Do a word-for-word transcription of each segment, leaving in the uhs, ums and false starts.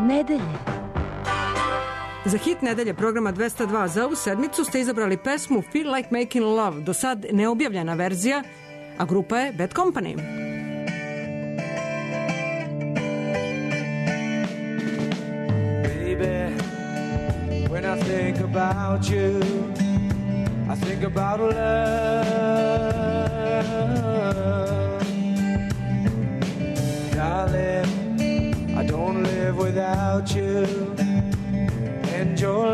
nedelje. Za hit nedelje programa dvesta dva za ovu sedmicu ste izabrali pesmu Feel Like Making Love, do sad neobjavljena verzija, a grupa je Bad Company. Baby, when I think about you, I think about love. Darling, I don't live without you and your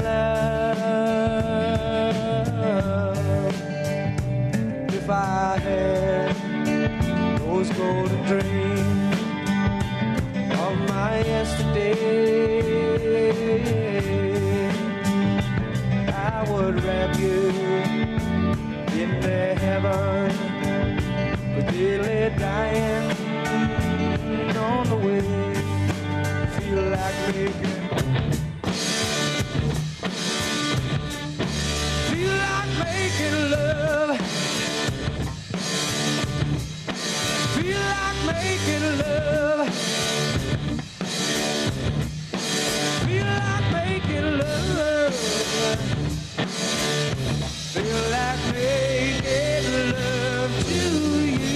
love. If I had those golden dreams of my yesterday, I would wrap you in the heaven, but daily dying on the way. Feel like making, feel like making love, feel like making love, feel like making love, feel like making love to you.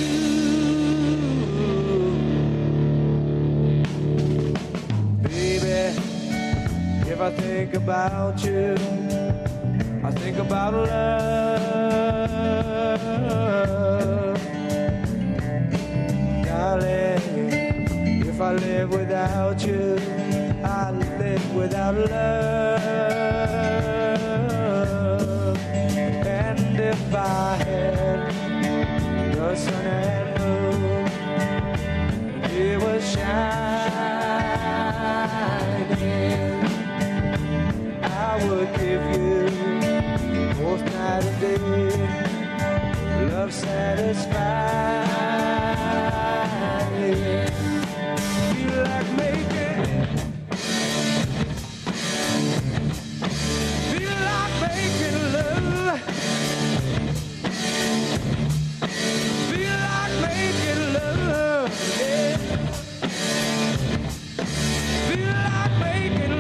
Baby, if I think about you, I think about love. Darling, if I live without you, I live without love. And if I had the sun and moon, it was shining, I would give you both night and day, love satisfying. Feel like making, feel like making love, feel like making love, yeah. Feel like making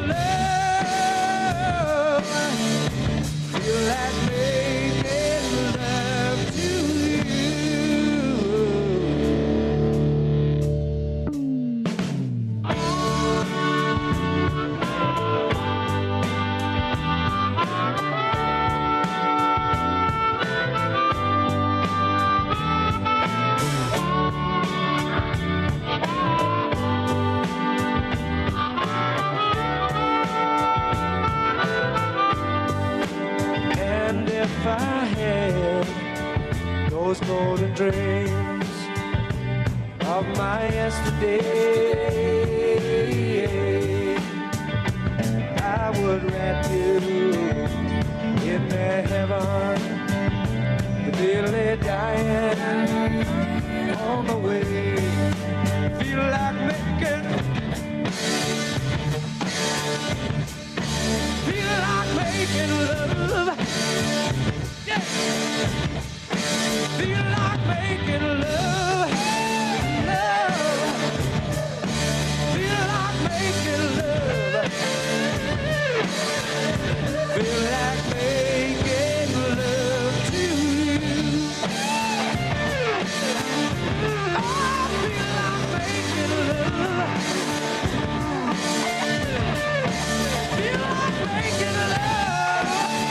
love, feel like making love to you. And if I had those golden dreams of my yesterday, I would wrap you in the heaven, the daily dying on the way. Feel like making, feel like making love, yeah. Feel like making love, love. Feel like making love, feel like making love to you. Oh, feel like making love, feel like making love.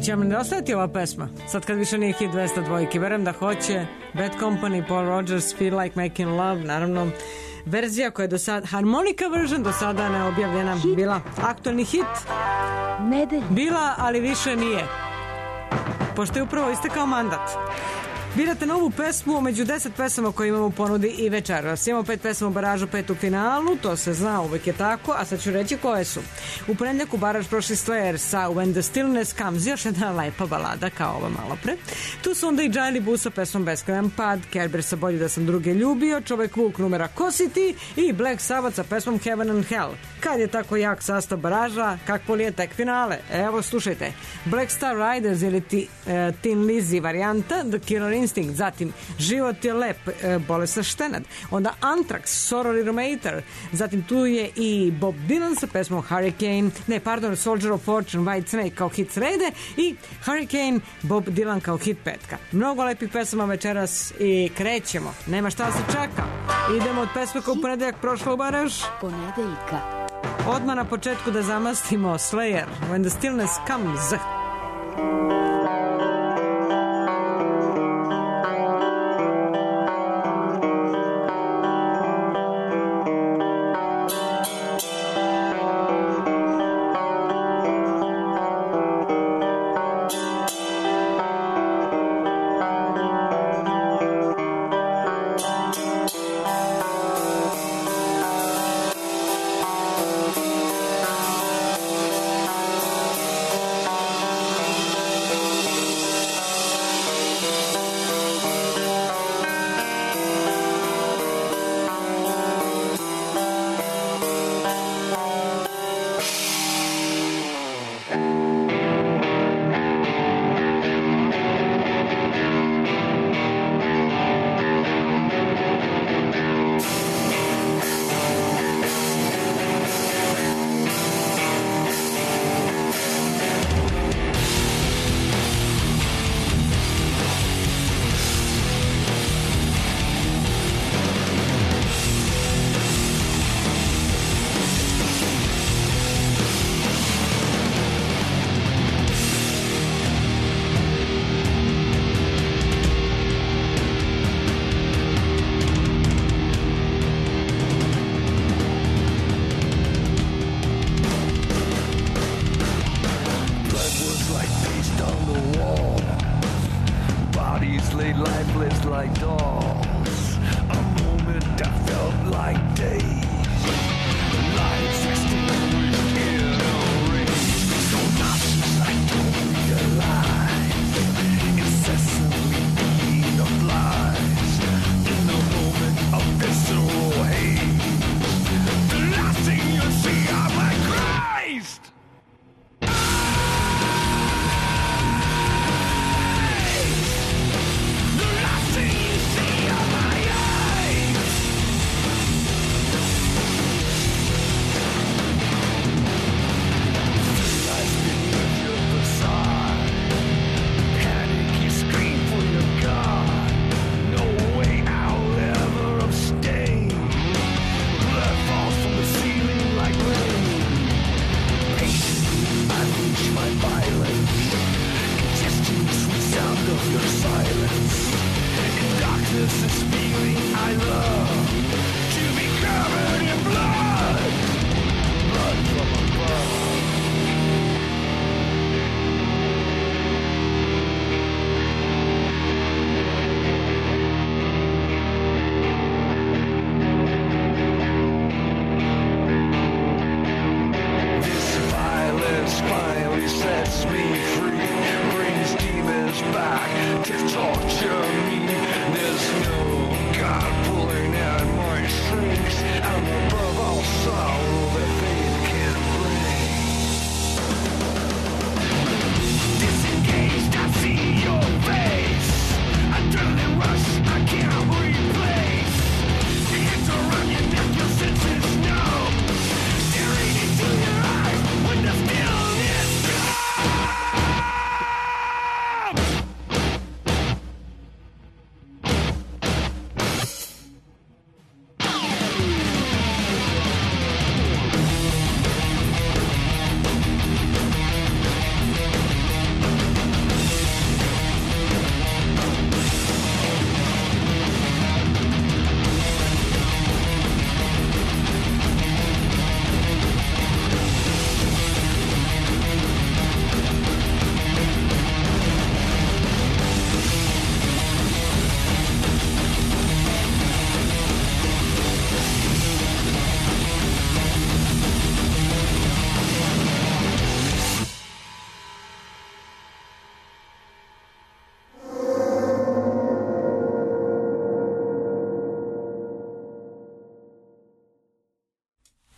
Hoće vam nedostajati ova pesma? Sad kad više nije hit dvesta dvojki, verujem da hoće. Bad Company, Paul Rogers, Feel Like Making Love, naravno verzija koja je do sada, harmonika version, do sada neobjavljena, hit. Bila aktualni hit. Nedelje. Bila, ali više nije. Pošto je upravo istekao mandat. Birate novu pesmu među deset pesama koje imamo u ponudi i večeras. Imamo pet pesama u baražu, pet u finalu, to se zna, uvek je tako, a sad ću reći koje su. U ponedjeljak u baraž prošli Slayer sa When the Stillness Comes, još jedna lepa balada kao ova malo pre. Tu su onda i Jiley Boo sa pesmom Beskrajan pad, Kerber sa Bolje da sam druge ljubio, Čovek Vuk numera Ko si ti i Black Sabbath sa pesmom Heaven and Hell. Kad je tako jak sastav baraža, kakvo li je tek finale? Evo, slušajte. Black Star Riders ili ti, e, Tin Lizzy varijanta, The Killer Instinct, zatim Život je lep, e, Bolesna štenad, onda Anthrax, Sorrow Remater, zatim tu je i Bob Dylan sa pesmom Hurricane, ne, pardon, Soldier of Fortune, White Snake kao hit srede i Hurricane, Bob Dylan kao hit petka. Mnogo lepih pesama večeras i krećemo. Nema šta se čeka. Idemo od pesme koja u ponedeljak prošla u baraž. Ponedeljka. Odmah na početku da zamastimo Slayer, When the Stillness Comes.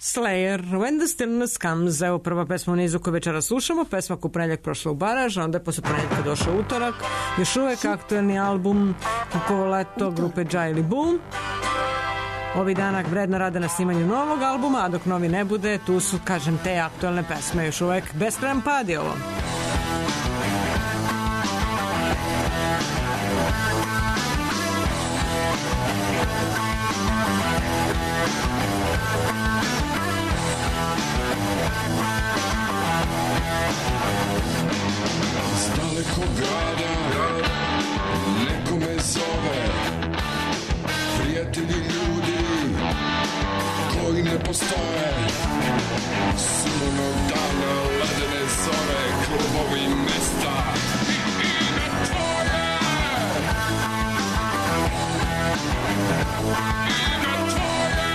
Slayer, When the Stillness Comes. Evo prva pesma u nizu koju večera slušamo, pesma koju ponedjeljak prošla u baraž, onda je posle ponedjeljka došao utorak, još uvek aktuelni album Kukovo leto grupe Jaili Boom. Ovi dana vredno rade na snimanju novog albuma, a dok novi ne bude, tu su, kažem, te aktuelne pesme, još uvek Beskrajan pad je ovo. S dalekog grada neko me zove, prijatelji ljudi koji ne postoje, sunog dana, ledene zore, klubovi mesta i ime tvoje, ime tvoje.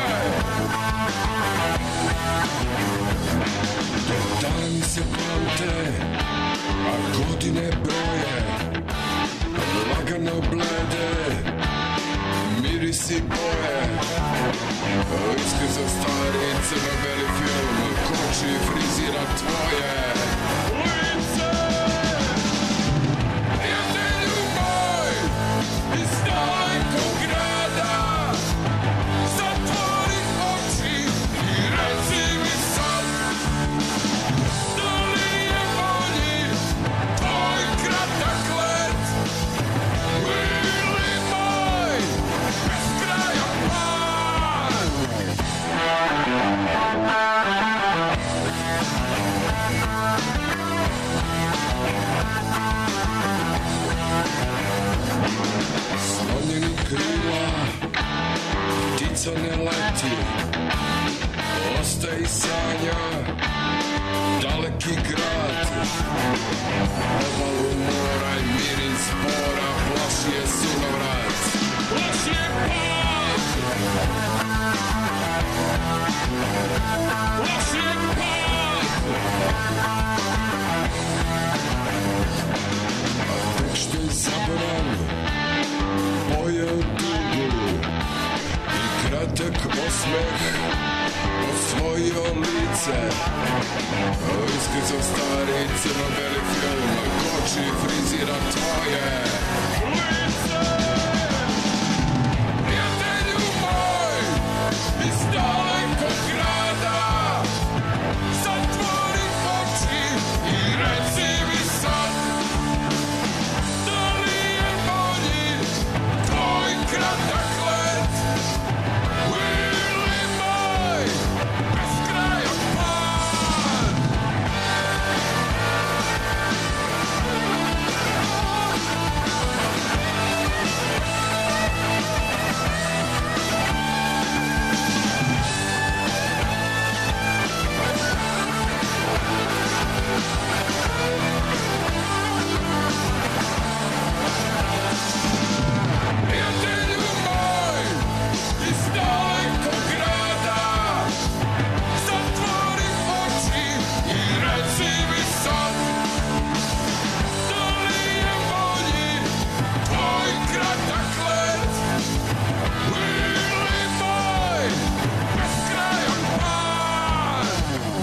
Do dani se pamte, a godine broje, lagano blede, mirisi boje, iskri za stari crno-beli film, koči frizira tvoje lice. Prijatelju moj, iz dalekog grada, zatvori oči i reci mi sad, da li je bolji tvoj kratak let, ili moj beskrajan pad. Slonjeni krila, ptica ne leti, ostaje sanja, daleki grad, obalu mora i miris mora, plaši je sunovrat, plaši je pad, plaši je pad. A tek što je zaborav pojeo dugu i kratak osmeh osvojio lice, iskrizao stari crno-beli film, koči frizira tvoje lice. Prijatelju moj, iz dalekog grada, zatvori oči i reci mi sad, da li je bolji tvoj kratak let, ili moj beskrajan pad. Prijatelju moj, iz dalekog grada, zatvori oči i reci mi sad, da li je bolji tvoj kratak let, ili moj beskrajan pad.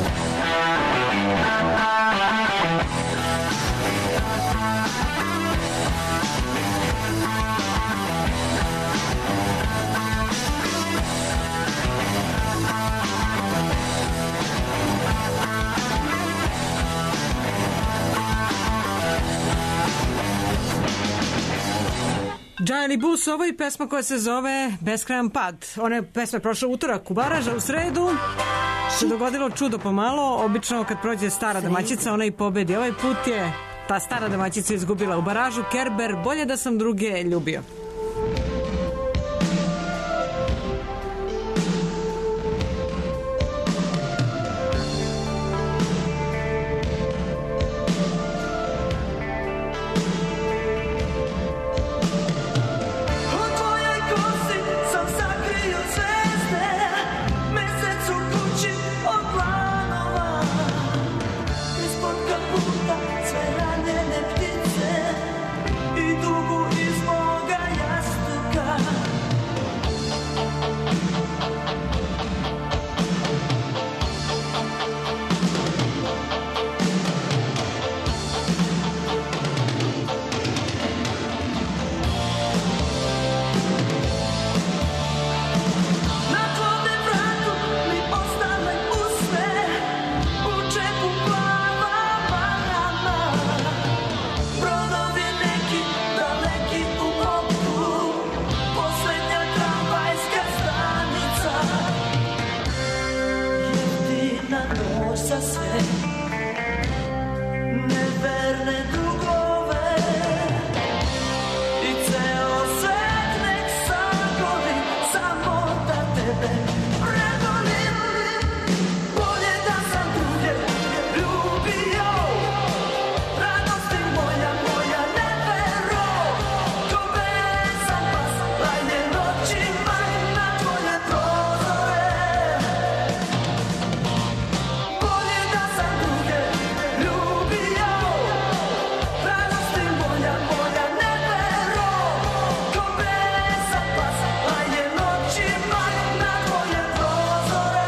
Jaili Boom, ovo je pesma koja se zove Beskrajan pad. Ona je pesma prošla utorak u baraža, u sredu se dogodilo čudo pomalo. Obično kad prođe stara domaćica, ona i pobedi. Ovaj put je ta stara domaćica izgubila u baražu. Kerber, bolje da sam druge ljubio. Sve ranjene ptice i dugu iz moga sa sve neverne dugove i ceo svet nek sagori samo da tebe prevolim. Bolje da sam druge ljubio, radosti moja, moja nevero, ko besan pas lajne noćima na tvoje prozore. Bolje da sam druge ljubio, radosti moja, moja nevero, ko besan pas lajne noćima na tvoje prozore.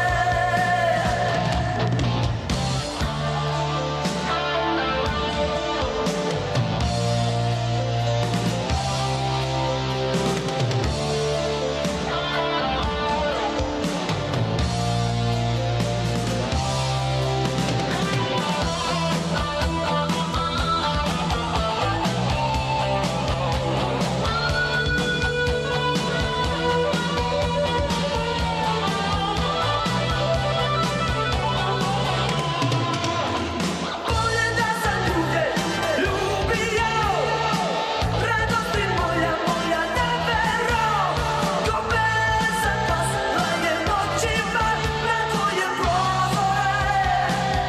Bolje da sam druge ljubio, radosti moja, moja nevero, ko besan pas lajne noćima na tvoje prozore.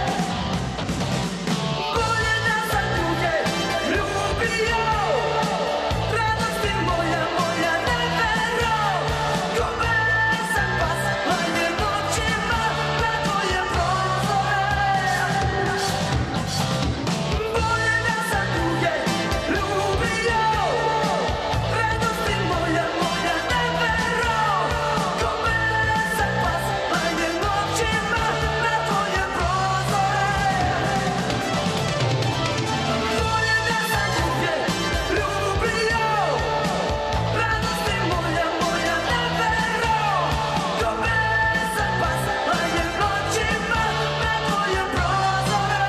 Bolje da sam druge ljubio, radosti moja, moja nevero, ko besan pas lajne noćima na tvoje prozore. Bolje da sam druge ljubio, radosti moja, moja nevero, ko besan pas lajne noćima na tvoje prozore. Bolje da sam druge ljubio, radosti moja, moja nevero, ko besan pas lajne noćima na tvoje prozore.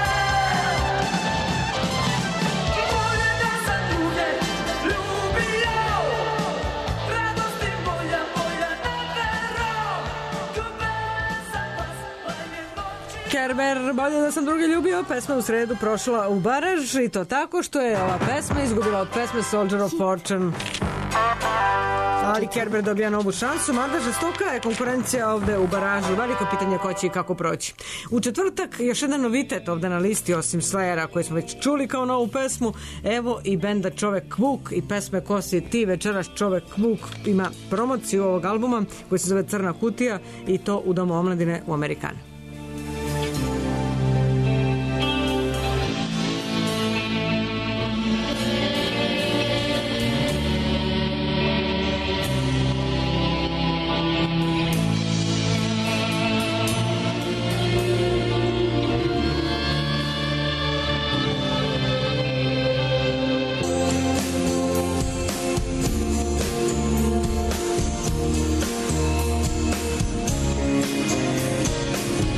Bolje da sam druge ljubio, radosti moja, moja nevero, ko besan pas lajne noćima. Kerber, bolje da sam drugi ljubio, pesma u sredu prošla u baraž i to tako što je ova pesma izgubila od pesme Soldier of Fortune. Ali Kerber dobija novu šansu, mada žestoka je konkurencija ovde u baražu. Veliko pitanje ko će i kako proći. U četvrtak još jedan novitet ovde na listi, osim Slayera koji smo već čuli kao novu pesmu. Evo i benda Čovek Vuk i pesme Ko si ti. Večeras Čovek Vuk ima promociju ovog albuma koji se zove Crna kutija i to u Domu omladine u Amerikane. Bolje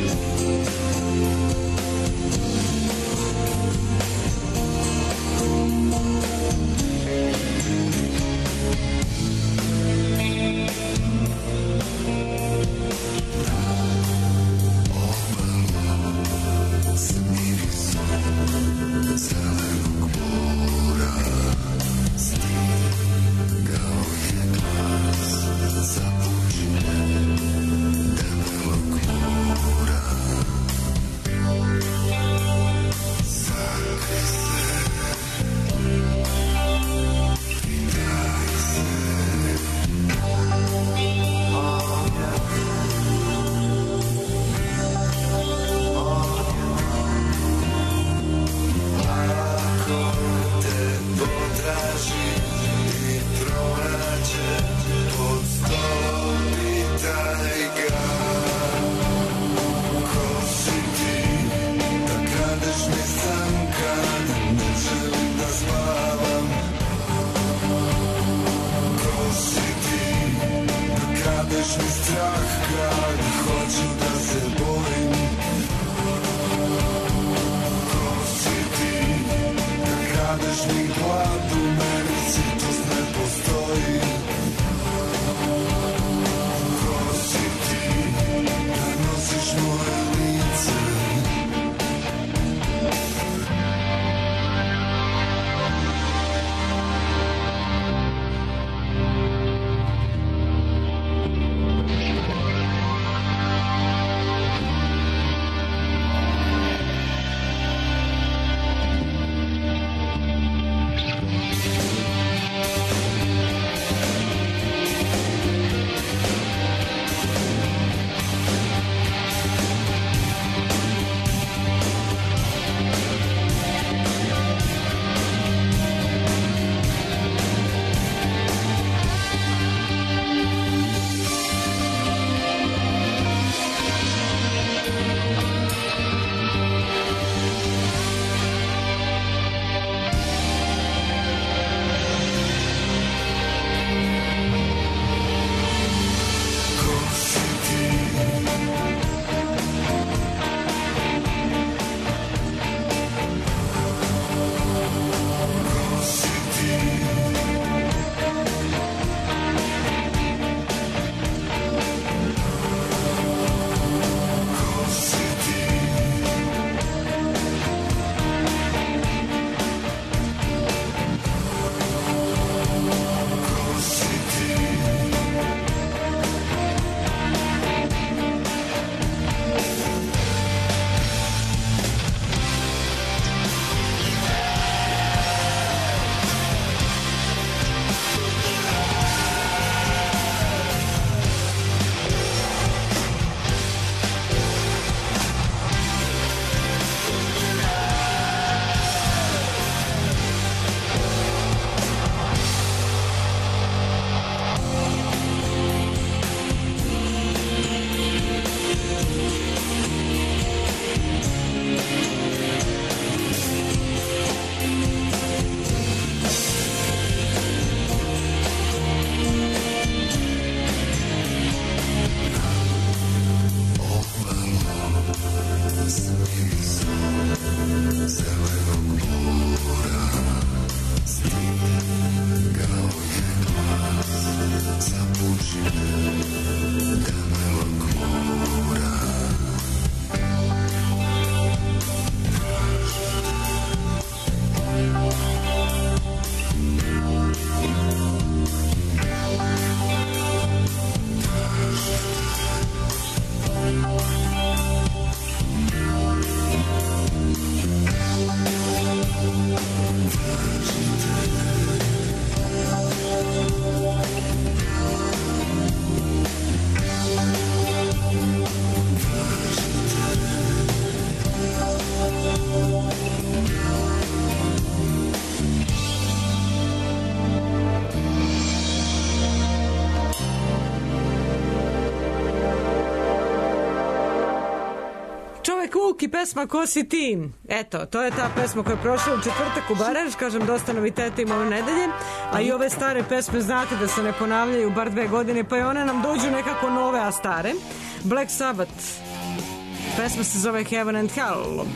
Mile Cook i pesma Ko si ti. Eto, to je ta pesma koja je prošla u četvrtak u Baraž, kažem, dosta noviteta ima ove nedelje, a i ove stare pesme znate da se ne ponavljaju bar dve godine, pa i one nam dođu nekako nove, a stare. Black Sabbath, pesma se zove Heaven and Hell.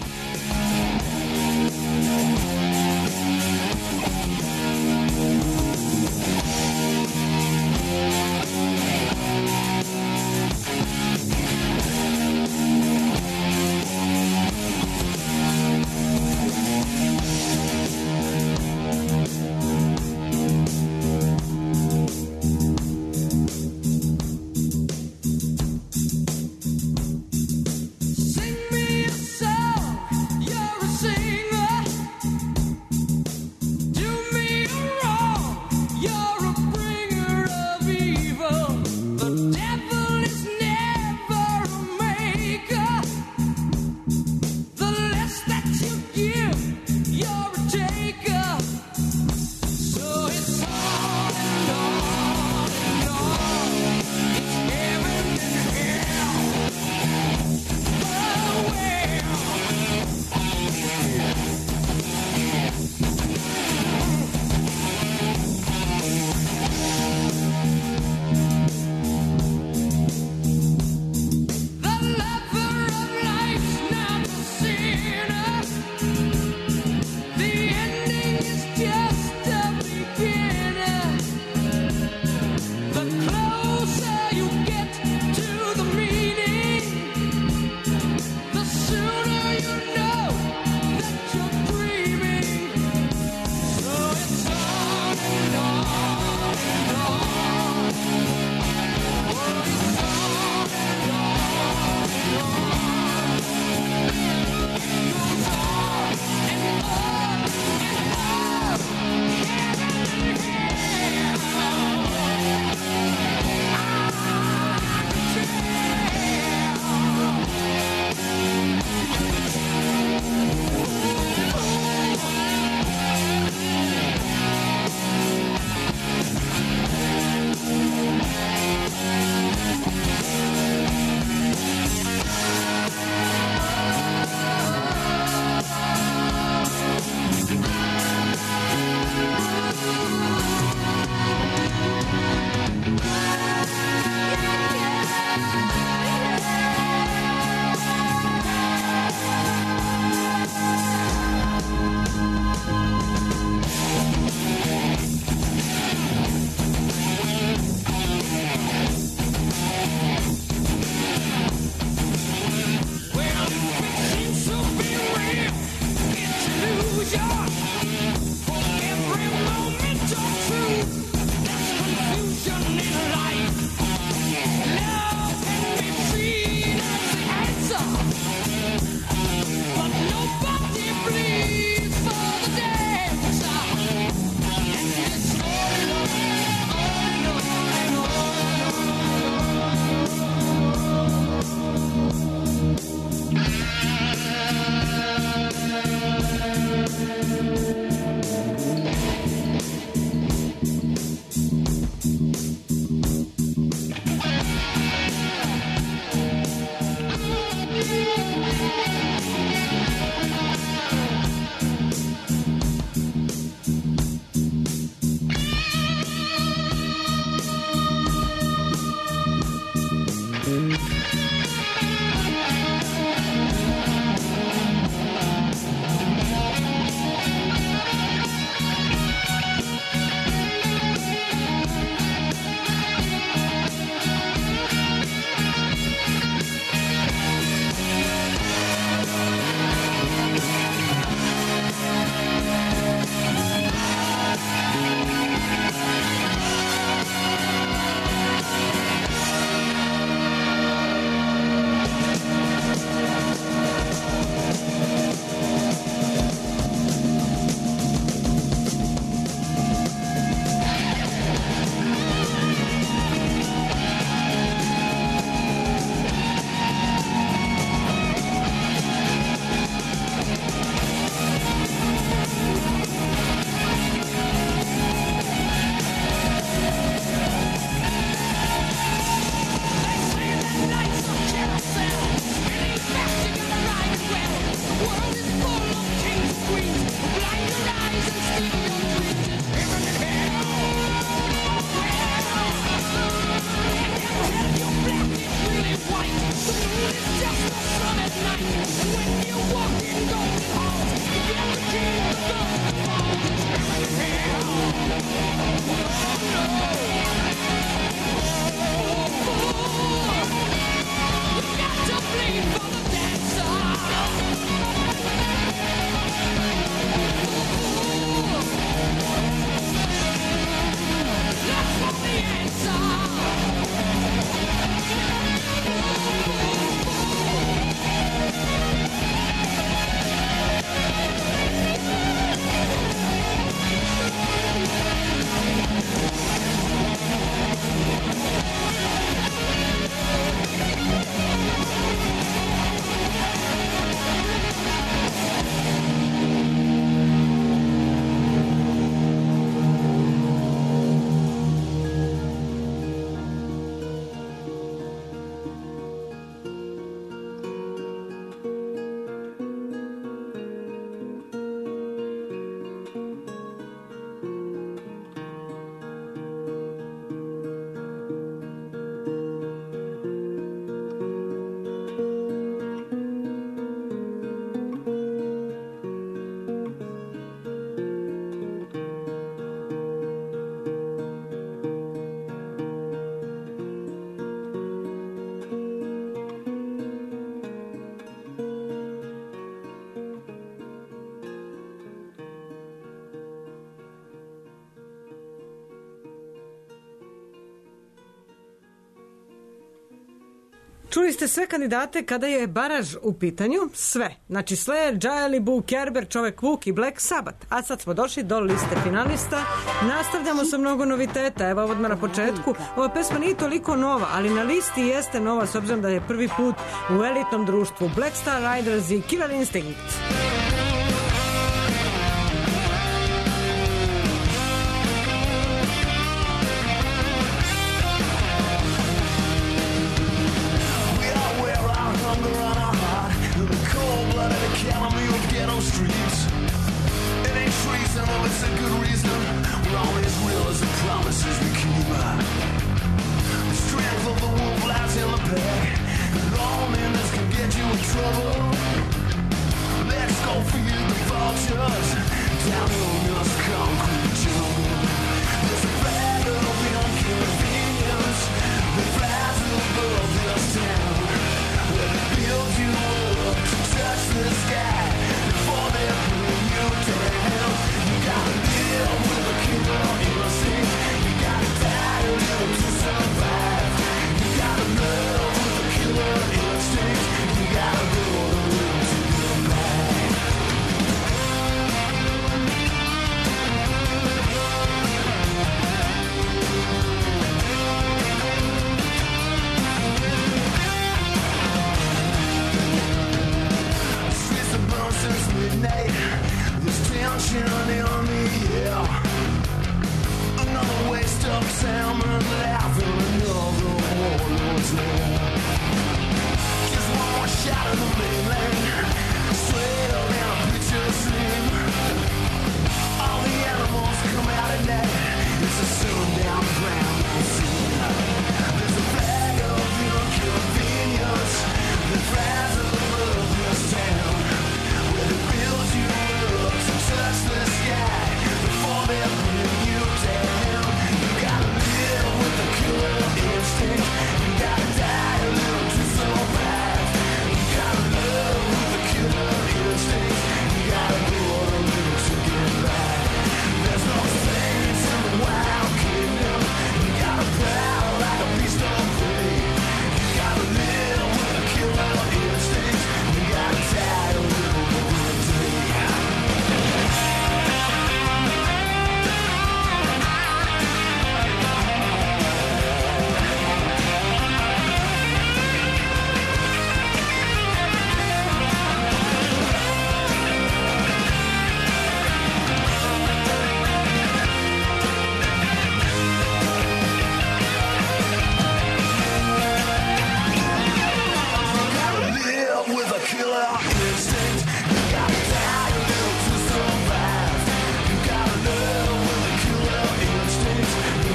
Čuli ste sve kandidate kada je baraž u pitanju, sve. Znači Slayer, Džajali, Boo, Kerber, Čovek Vuk i Black Sabbath. A sad smo došli do liste finalista. Nastavljamo sa mnogo noviteta. Evo odmah na početku. Ova pesma nije toliko nova, ali na listi jeste nova s obzirom da je prvi put u elitnom društvu. Black Star Riders i Killer Instinct.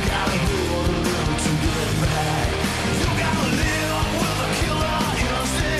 Instinct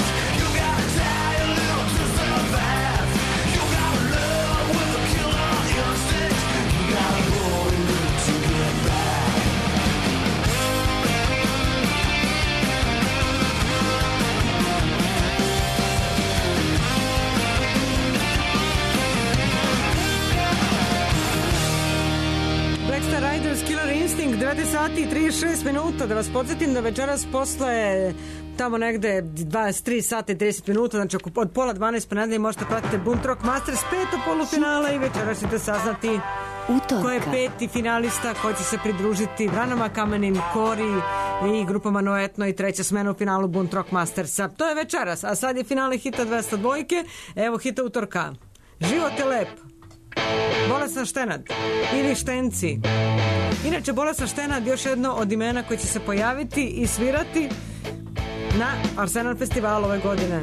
devet sati i trideset šest minuta. Da vas podsjetim da večeras posle tamo negde dvadeset tri sata i trideset minuta, znači od pola dvanaest pa nadalje možete pratiti Bunt Rock Masters peto polufinala i večeras ćete saznati Utorka. ko je peti finalista koji će se pridružiti Vranama Kamenim, Kori i grupama Noetno i treća smena u finalu Bunt Rock Mastersa. To je večeras, a sad je finale hita dvesta dva. Evo hita utorka. Život je lep. Bolesan štenad ili štenci. Inače, Bolesan štenad još jedno od imena koji će se pojaviti i svirati na Arsenal festivalu ove godine.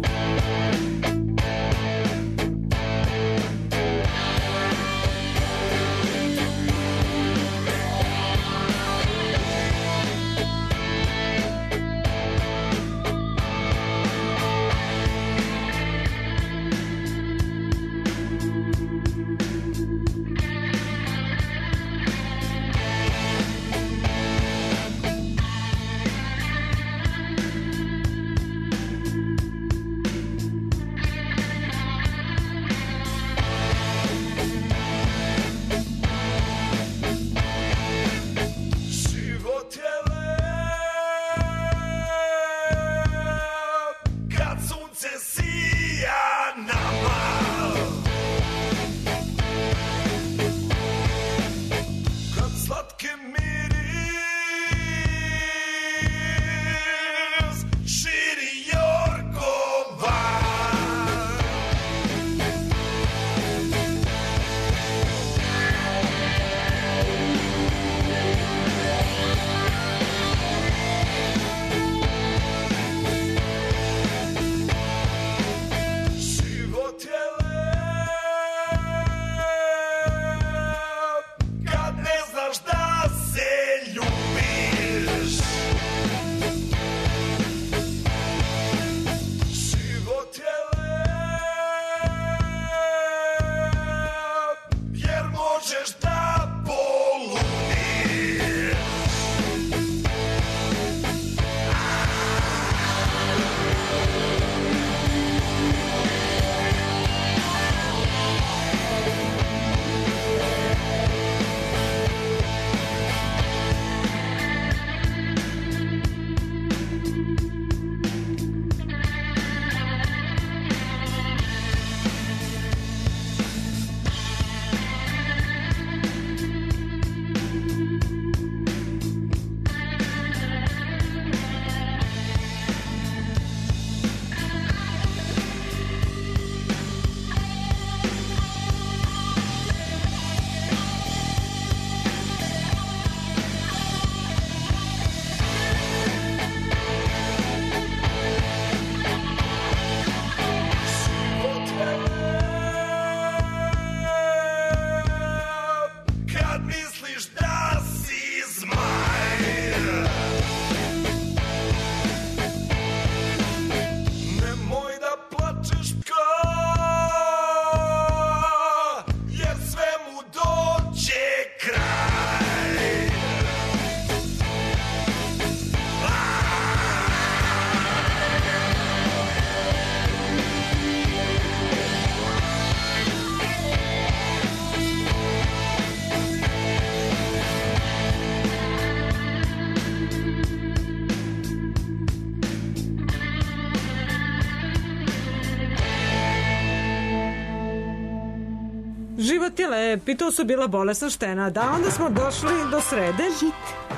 Život je lep i to su bila Bolesan štenad. A onda smo došli do srede. Hit.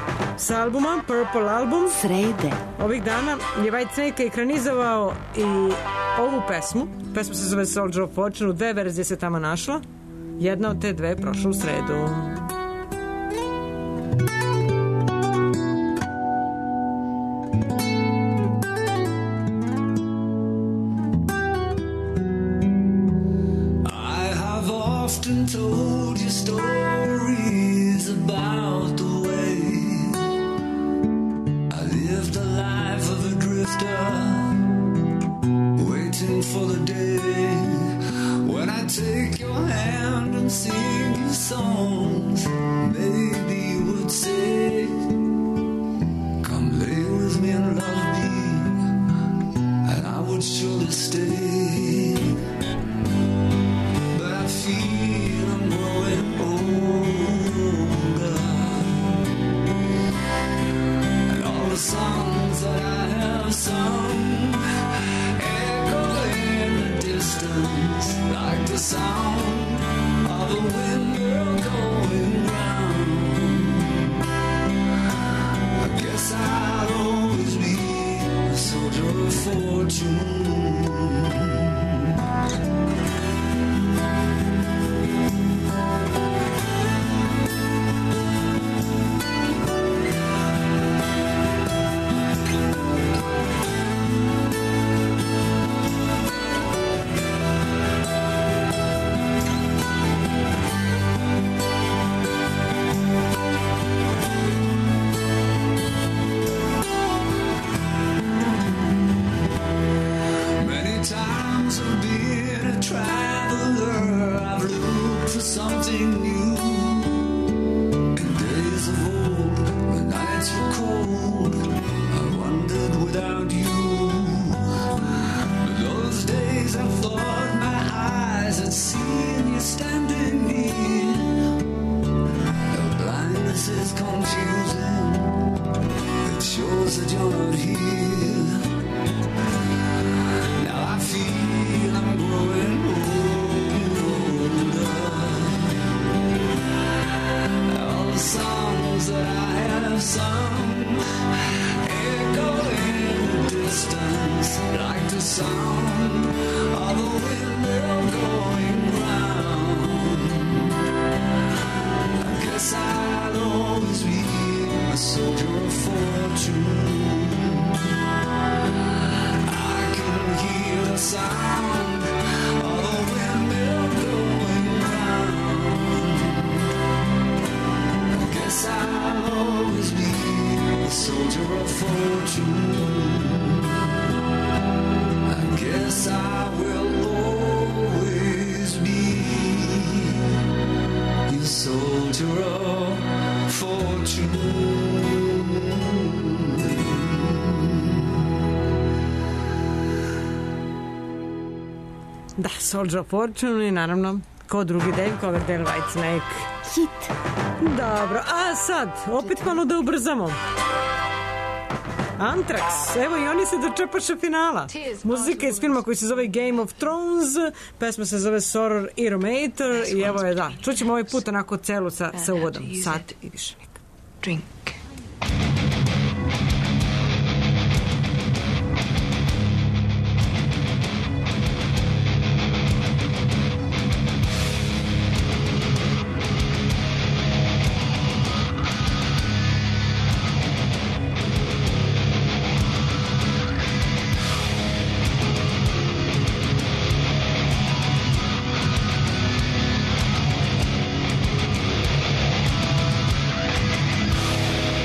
S albumom Purple album. Srede. Ovih dana je Whitesnake ekranizovao i ovu pesmu. Pesma se zove Soldier of Fortune. U dve verzije se tamo našla. Jedna od te dve prošla u sredu. Told you stories about the way I lived the life of a drifter, waiting for the day when I take your hand and sing you songs. Maybe you would say, come lay with me and love me, and I would surely stay. But I feel I'm growing older. the sound of a windmill going round. I guess I'll always be a soldier of fortune. Something new. In days of old, when nights were cold, I wandered without you. But those days I thought my eyes had seen you standing near. Your blindness is confusing. It shows that you're not here. Now I feel I'm growing old. Songs that I have sung echo in the distance like the sound of a windmill going round. I guess I'll always be a soldier of fortune. I can hear the sound of a windmill going round. I'll always be a soldier of fortune. I guess I will always be a soldier of fortune. Da, Soldier of Fortune i naravno ko drugi Dave Coverdale, Whitesnake. Hit. Dobro, a sad, opet malo da ubrzamo. Anthrax, evo i oni se dočepaše finala. Muzika iz filma koji se zove Game of Thrones, pesma se zove Soror Iromator i evo je, da, čućemo ovaj put onako celu sa, sa uvodom. Sad i više neka. Drink. Drink.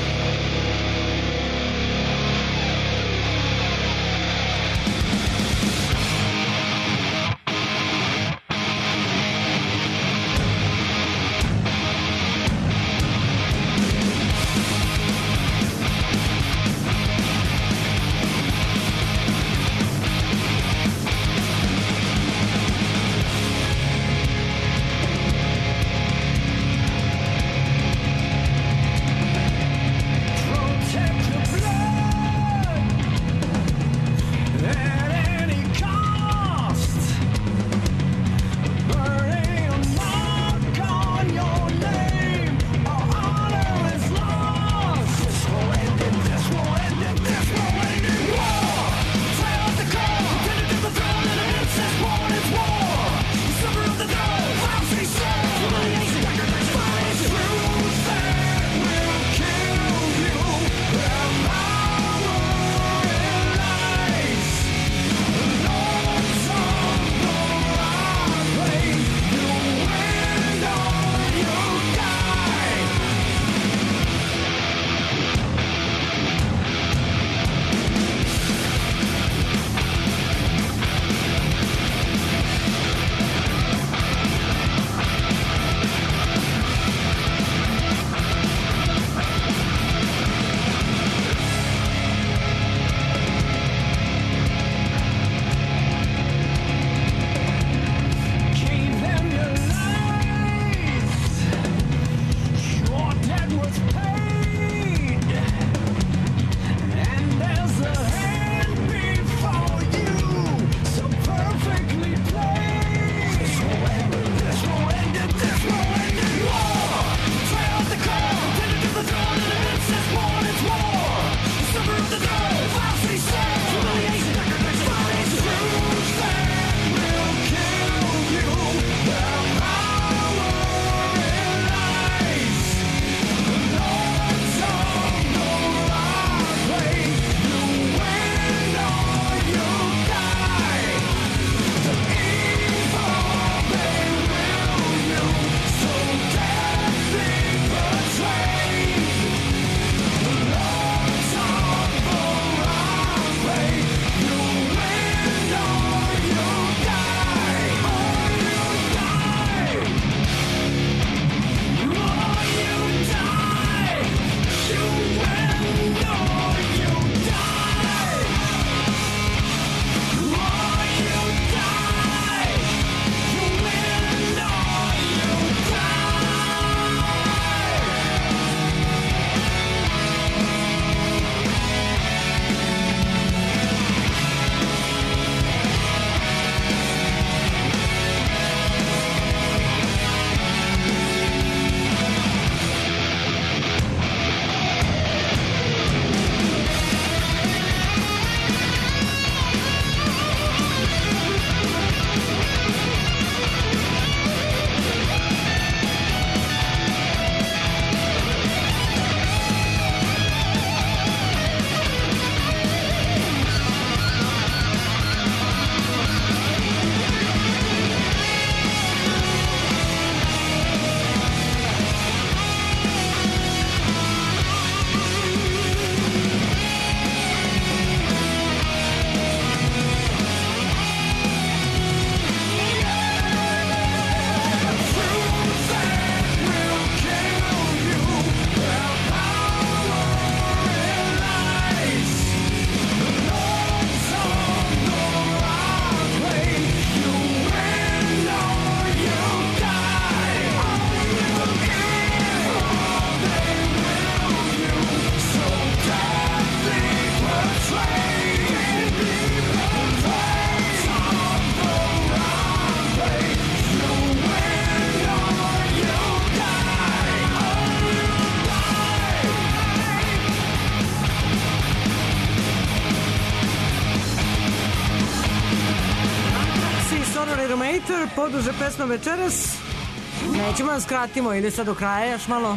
Iromator, poduže pesma večeras. Nećemo da skratimo, ide sad do kraja još malo.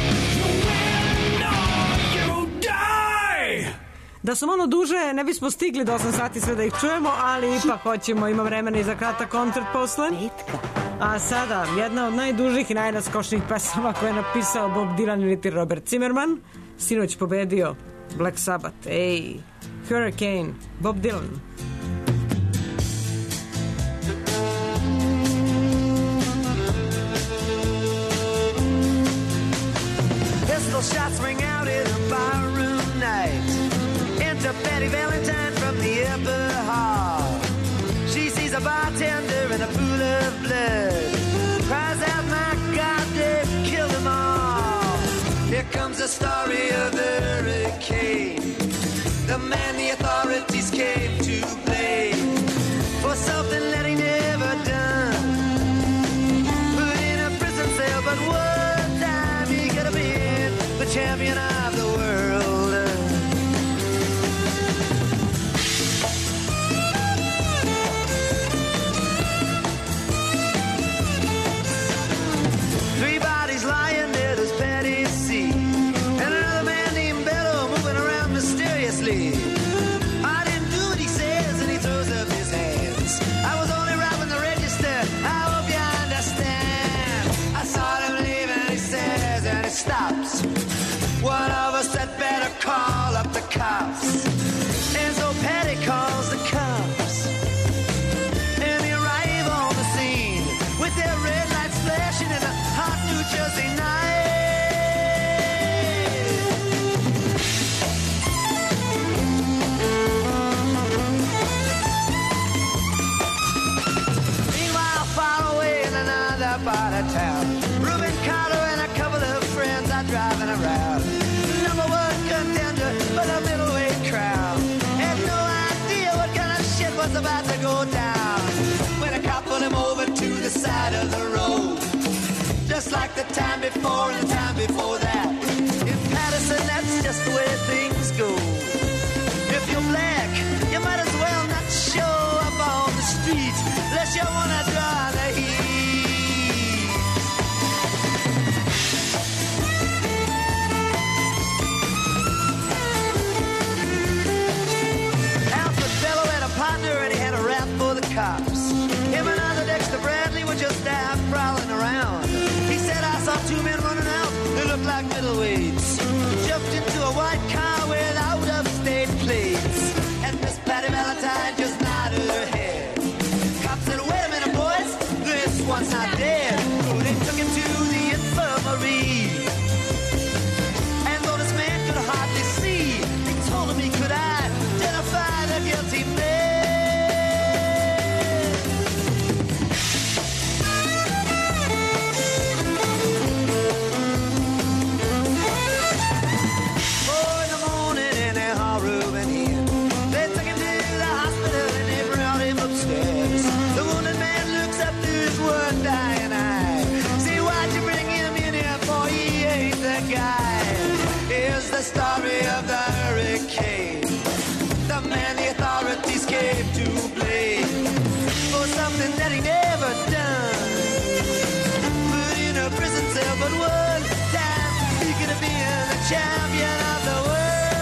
Da su malo duže, ne bismo stigli do osam sati sve da ih čujemo, ali ipak hoćemo, ima vremena i za kratak koncert posle. A sada, jedna od najdužih i najraskošnijih pesama koje je napisao Bob Dylan ili Robert Zimmerman. Sinoć pobedio Black Sabbath. Ej, Hurricane, Bob Dylan. Pistol shots ring out in a barroom night. Enter Betty Valentine from the upper hall. She sees a bartender in a pool of blood. Cries out, my God, they've killed them all. Here comes the story of the hurricane. The man the authorities came to blame for something that he never done. Put in a prison cell, but one time he could have been the champion of the world. Three bodies lying there, there's Patty C. And another man named Bello moving around mysteriously. I didn't do what he says, and he throws up his hands. I was only robbing the register, I hope you understand. I saw him leave and he says, and he stops. One of us had better call up the cops. And so Patty calls the cops. And they arrive on the scene with their red lights flashing in a hot New Jersey night. Meanwhile, far away in another part of town, Reuben Carter and a couple of friends are driving around. Number one contender for the middleweight crown. Had no idea what kind of shit was about to go down when a cop pulled him over to the side of the road. Just like the time before and the time before that. In Patterson, that's just the way things go. If you're black, you might as well not show up on the street unless you wanna draw the heat. Alfred Bello had a partner and he had a rap for the cops. Him and other Dexter Bradley were just out prowling around. He said, I saw two men running out, they looked like middleweights. Jumped into a white car with out-of-state plates. And Miss Patty Valentine just nodded her head. Cop said, wait a minute, boys, this one's not dead. So they took him to the infirmary. And though this man could hardly see, he told him he could identify the guilty man. The story of the hurricane. The man the authorities came to blame for something that he never done. Put in a prison cell, but one time he could have been the champion of the world.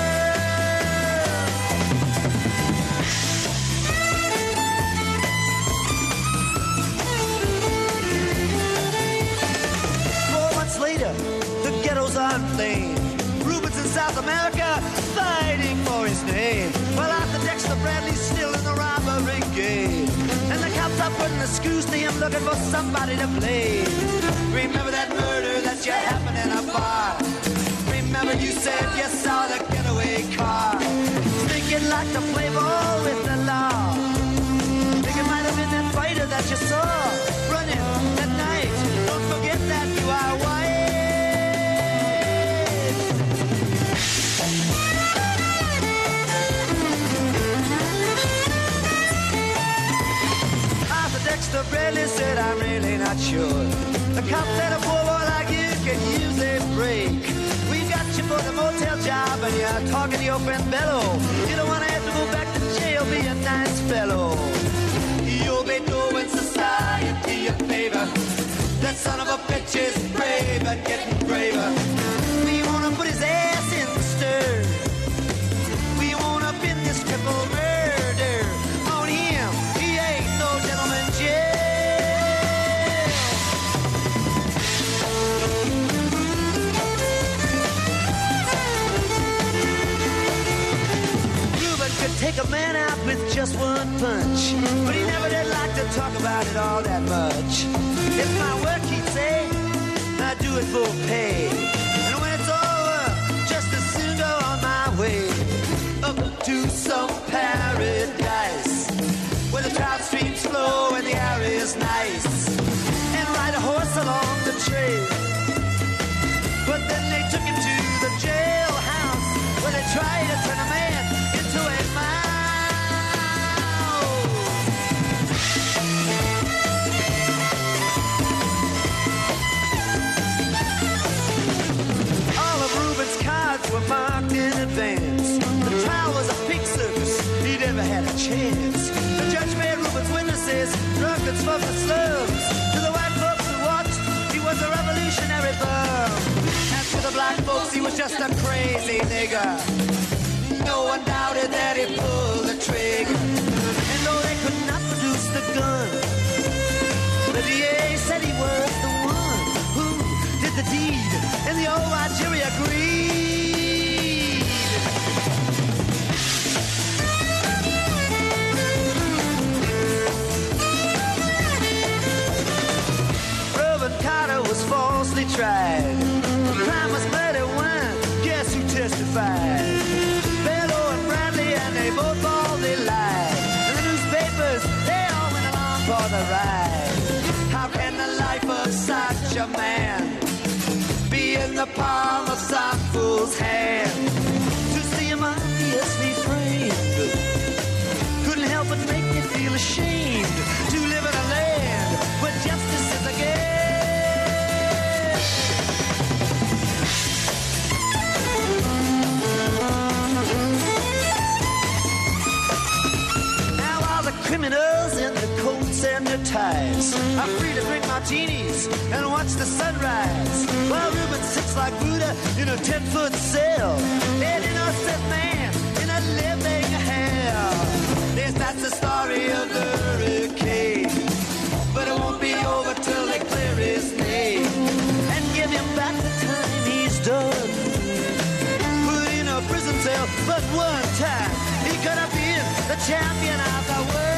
Four months later, the ghettos are inflamed. In South America, fighting for his name. Well, Arthur Dexter Bradley's still in the robbery game. And the cops are putting the screws to him, looking for somebody to blame. Remember that murder that you happened in a bar? Remember you said you saw the getaway car? Think you'd like to play ball with the law? Think it might have been that fighter that you saw running that night. Don't forget that you are white. Dexter Bradley said, I'm really not sure. The cop said a poor boy like you can use a break. We got you for the motel job and you're talking to your friend Bello. You don't want to have to go back to jail, be a nice fellow. You'll be doing society. son of a bitch is brave and getting braver. We wanna put his ass in the stir. We wanna pin this triple murder on him. He ain't no gentleman Jack. Reuben could take a man out with just one punch, but he never did like to talk about it all that much. It's my work, he'd say, I do it for pay. And when it's over, just as soon go on my way up to some paradise where the trout streams flow and the air is nice, and ride a horse along the trail. But then they took him to the jailhouse where they tried to turn a man into a mouse. All of Reuben's cards were marked in advance. The trial was a pig circus, he never had a chance. The judge made Reuben's witnesses drunkards for the slums. To the white folks who watched, he was a revolutionary bum. And to the black folks, he was just a crazy nigger. No one doubted that he pulled the trigger. And though they could not produce the gun, the D A said he was the one who did the deed, and the old white jury agreed. Reuben Carter was falsely tried. The crime was murder one. Guess who testified? Bellow and Bradley, and they both all they lied. And the newspapers, they all went along for the ride. How can the life of such a man be in the palm of some fool's hand? To see him obviously framed couldn't help but make me feel ashamed to live in a land where justice is a game. Now all the criminals in the coats and their ties are free to drink martinis and watch the sunrise, while Reuben sits like Buddha in a ten-foot cell, an innocent man in a living hell. Yes, that's the story of the hurricane, but it won't be over till they clear his name and give him back the time he's done. Put in a prison cell, but one time he could have been the champion of the world.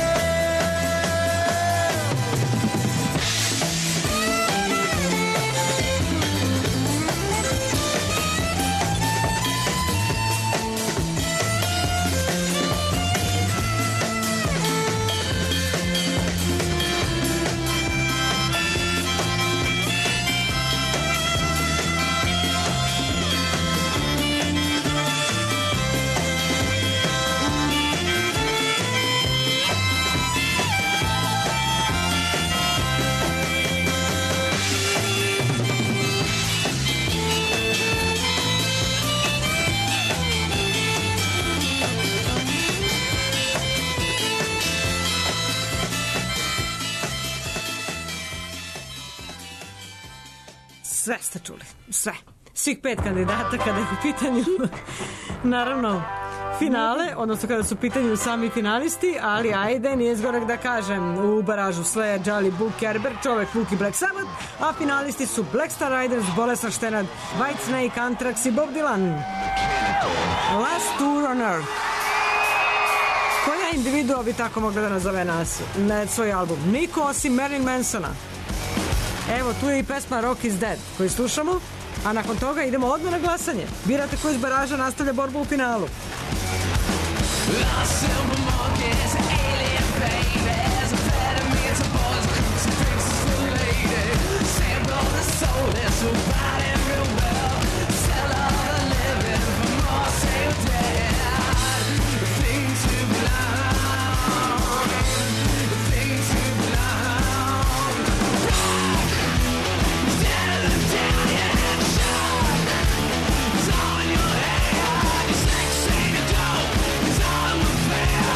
Sve ste čuli, sve. Svih pet kandidata kada je u pitanju, naravno, finale, odnosno kada su u pitanju sami finalisti, ali ajde, nije zgorek da kažem, u baražu Slayer, Jolly, Book, Kerber, Čovek, Vuk i Black Sabbath, a finalisti su Black Star Riders, Bolesna Štenad, White Snake, Anthrax i Bob Dylan. Last Tour on Earth. Koja individua bi tako mogla da nazove nas, na svoj album? Niko osim Marilyn Mansona. Evo, tu je i pesma Rock is Dead koju slušamo, a nakon toga idemo odmah na glasanje. Birate koji iz baraža nastavlja borbu u finalu. Fair.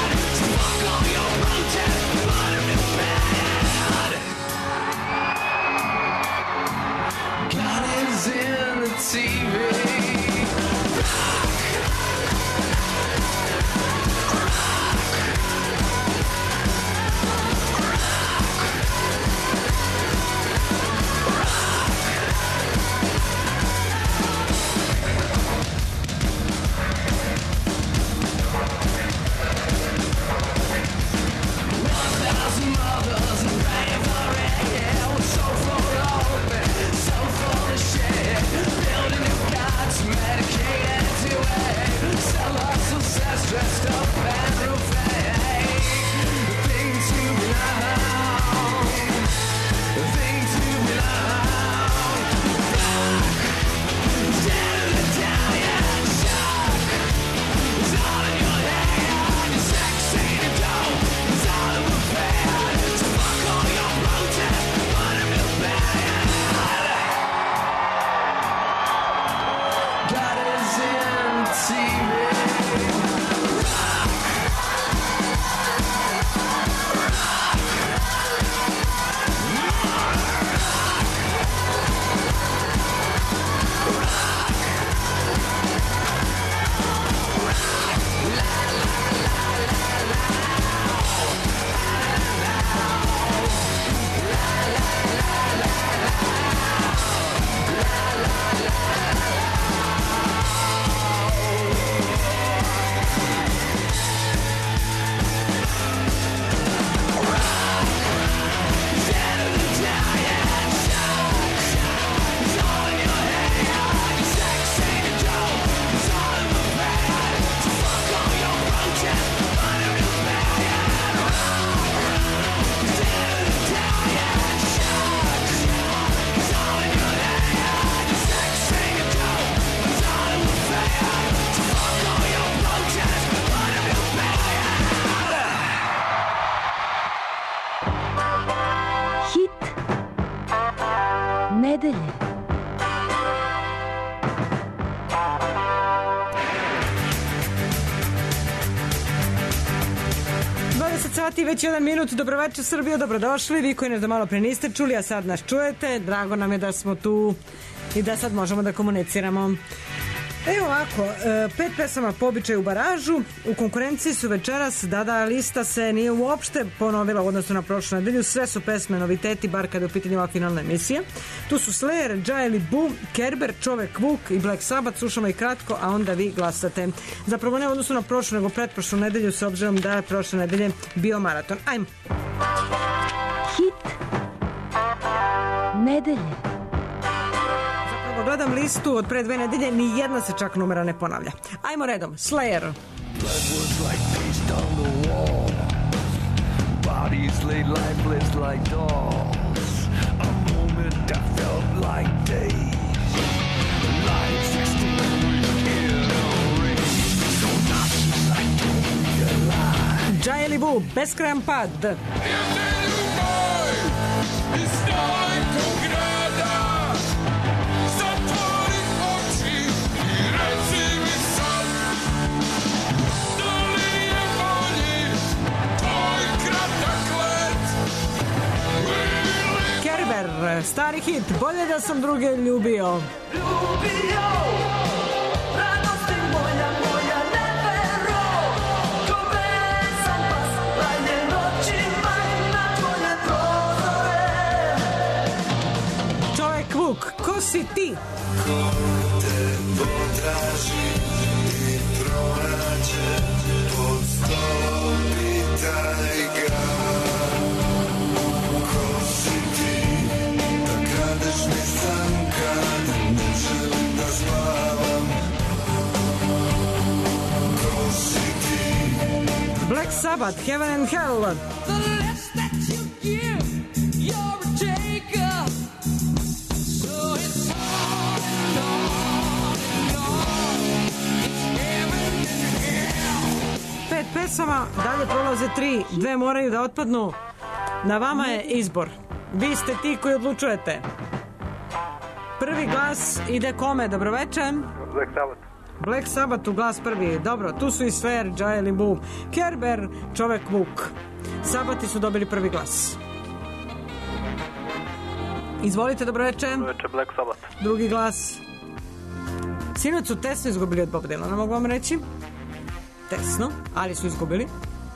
nedelje. dvadeset sati, već jedan minut. Dobroveče Srbijo, dobrodošli. Vi koji nas da malo pre niste čuli, a sad nas čujete. Drago nam je da smo tu i da sad možemo da komuniciramo. Evo ovako, pet pesama po običaju u baražu. U konkurenciji su večeras, da, lista se nije uopšte ponovila u odnosu na prošlu nedelju. Sve su pesme noviteti, bar kada je u pitanju ova finalna emisija. Tu su Slayer, Jaili Boo, Kerber, Čovek Vuk i Black Sabbath. Slušamo i kratko, a onda vi glasate. Zapravo ne u odnosu na prošlu, nego pretprošlu nedelju, s obzirom da je prošle nedelje bio maraton. Ajmo. Hit nedelje. Gledam listu od pre dve nedelje, ni jedna se čak numera ne ponavlja. Ajmo redom, Slayer. Blood was like paste on the wall. Bodies laid lifeless like dolls. A moment I felt like days. Lights extinguished in a race. So Nazis like don't realize. Jaili Boo, Beskrajan pad. Kerber, stari hit, bolje da sam druge ljubio. Ljubio, radosti moja, moja nevero, ko besan pas, lajne noći maj na tvoje prozore. Čovek Vuk, ko si ti? Ko te potraži i pronađe, pod stolom pitaj ga. Ko si ti, da kradeš mi san kad ne želim da spavam. Ko si ti? Black Sabbath, Heaven and Hell. The less that you give, you're a taker. So it's on and on and on. It's heaven and hell. Pet pesama, dalje prolaze tri, dve moraju da otpadnu. Na vama je izbor. Vi ste ti koji odlučujete. Prvi glas ide kome? Dobroveče. Black Sabbath. Black Sabbath u glas prvi. Dobro, tu su i Slayer, Jaili Boo, Kerber, Čovek Vuk. Sabati su dobili prvi glas. Izvolite, dobroveče. Dobroveče, Black Sabbath. Drugi glas. Sinoć su tesno izgubili od Bob Dylana, mogu vam reći. Tesno, ali su izgubili.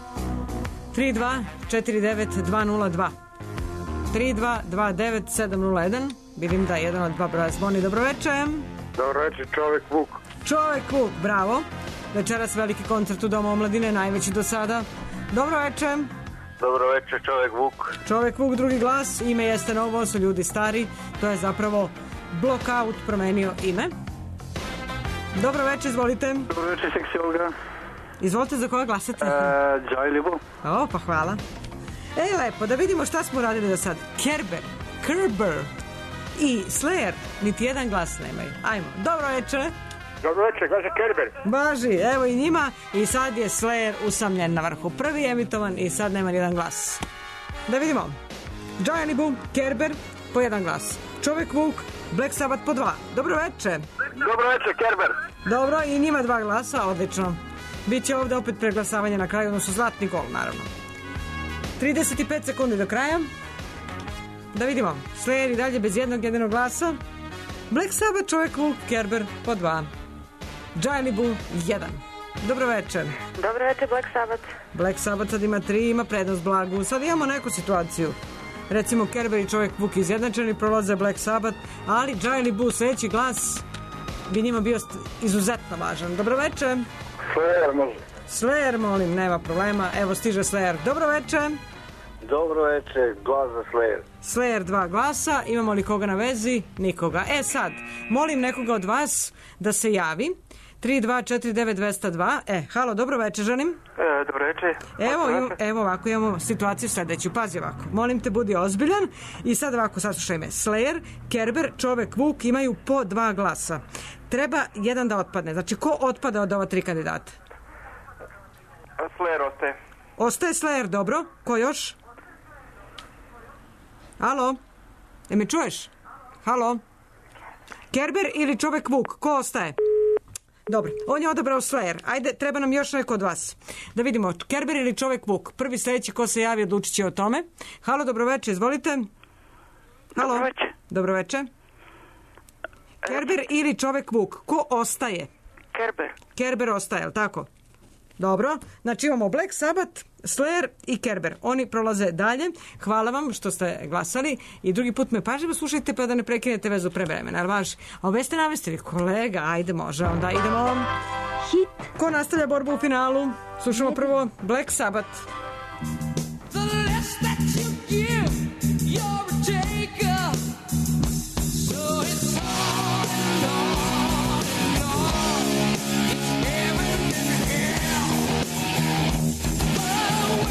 tri dva četiri devet dva nula dva tri dva dva devet sedam nula jedan. Vidim da je jedan od dva broja zvoni. Dobroveče. Dobroveče, Čovek Vuk. Čovek Vuk, bravo. Večeras veliki koncert u Domu omladine, najveći do sada. Dobroveče. Dobroveče, Čovek Vuk. Čovek Vuk, drugi glas. Ime jeste novo, su ljudi stari. To je zapravo Blockout promenio ime. Dobroveče, izvolite. Dobroveče, Seksi Olga. Izvolite, za koga glasate? E, Jaili Boo. O, pa hvala. E, lepo, da vidimo šta smo radili do sad. Kerber, Kerber i Slayer, niti jedan glas nemaju. Ajmo, dobro večer. Dobroveče, glasa Kerber. Baži, evo i njima. I sad je Slayer usamljen na vrhu. Prvi je emitovan i sad nema nijedan glas. Da vidimo. Jaili Boo, Kerber, po jedan glas. Čovek Vuk, Black Sabbath po dva. Dobro večer. Dobroveče, Kerber. Dobro, i njima dva glasa, odlično. Biće ovde opet preglasavanje na kraju, odnosno zlatni gol, naravno. trideset pet sekundi do kraja. Da vidimo. Slayer i dalje bez jednog jedinog glasa. Black Sabbath, Čovek Vuk, Kerber po dva. Jaili Boo, jedan. Dobro večer. Dobro večer, Black Sabbath. Black Sabbath sad ima tri, ima prednost Blagu. Sad imamo neku situaciju. Recimo Kerber i Čovek Vuk izjednačeni, prolaze Black Sabbath, ali Jaili Boo, sledeći glas bi njima bio izuzetno važan. Dobro večer. Slayer može. Slayer, molim, nema problema. Evo stiže Slayer. Dobro večer. Dobroveče, glas za Slayer. Slayer dva glasa. Imamo li koga na vezi? Nikoga. E sad, molim nekoga od vas da se javi. tri dva četiri devet dva zero dva. E, halo, dobro večer, želim. E, dobro večer. Evo, im, evo ovako, imamo situaciju sledeću. Pazi ovako, molim te, budi ozbiljan. I sad ovako, saslušaj me. Slayer, Kerber, Čovek Vuk imaju po dva glasa. Treba jedan da otpadne. Znači, ko otpada od ova tri kandidata? Slayer ostaje. Ostaje Slayer, dobro. Ko još? Alo? E me čuješ? Halo? Kerber ili čovek Vuk? Ko ostaje? Dobro, on je odabrao Slayer. Ajde, treba nam još neko od vas. Da vidimo, Kerber ili čovek Vuk? Prvi sledeći ko se javi odlučit će o tome. Halo, dobroveče, izvolite. Halo. Dobroveče. Dobroveče. Kerber ili čovek Vuk? Ko ostaje? Kerber. Kerber ostaje, jel tako? Dobro, znači imamo Black Sabbath, Slayer i Kerber. Oni prolaze dalje. Hvala vam što ste glasali i drugi put me pažljivo slušajte pa da ne prekinete vezu pre vremena. Vaš, a ove ste navestili, kolega, ajde može, onda idemo. Hit. Ko nastavlja borbu u finalu? Slušamo prvo Black Sabbath. The less that you give, you're a taker. So it's on and on and on. It's heaven and hell. Oh,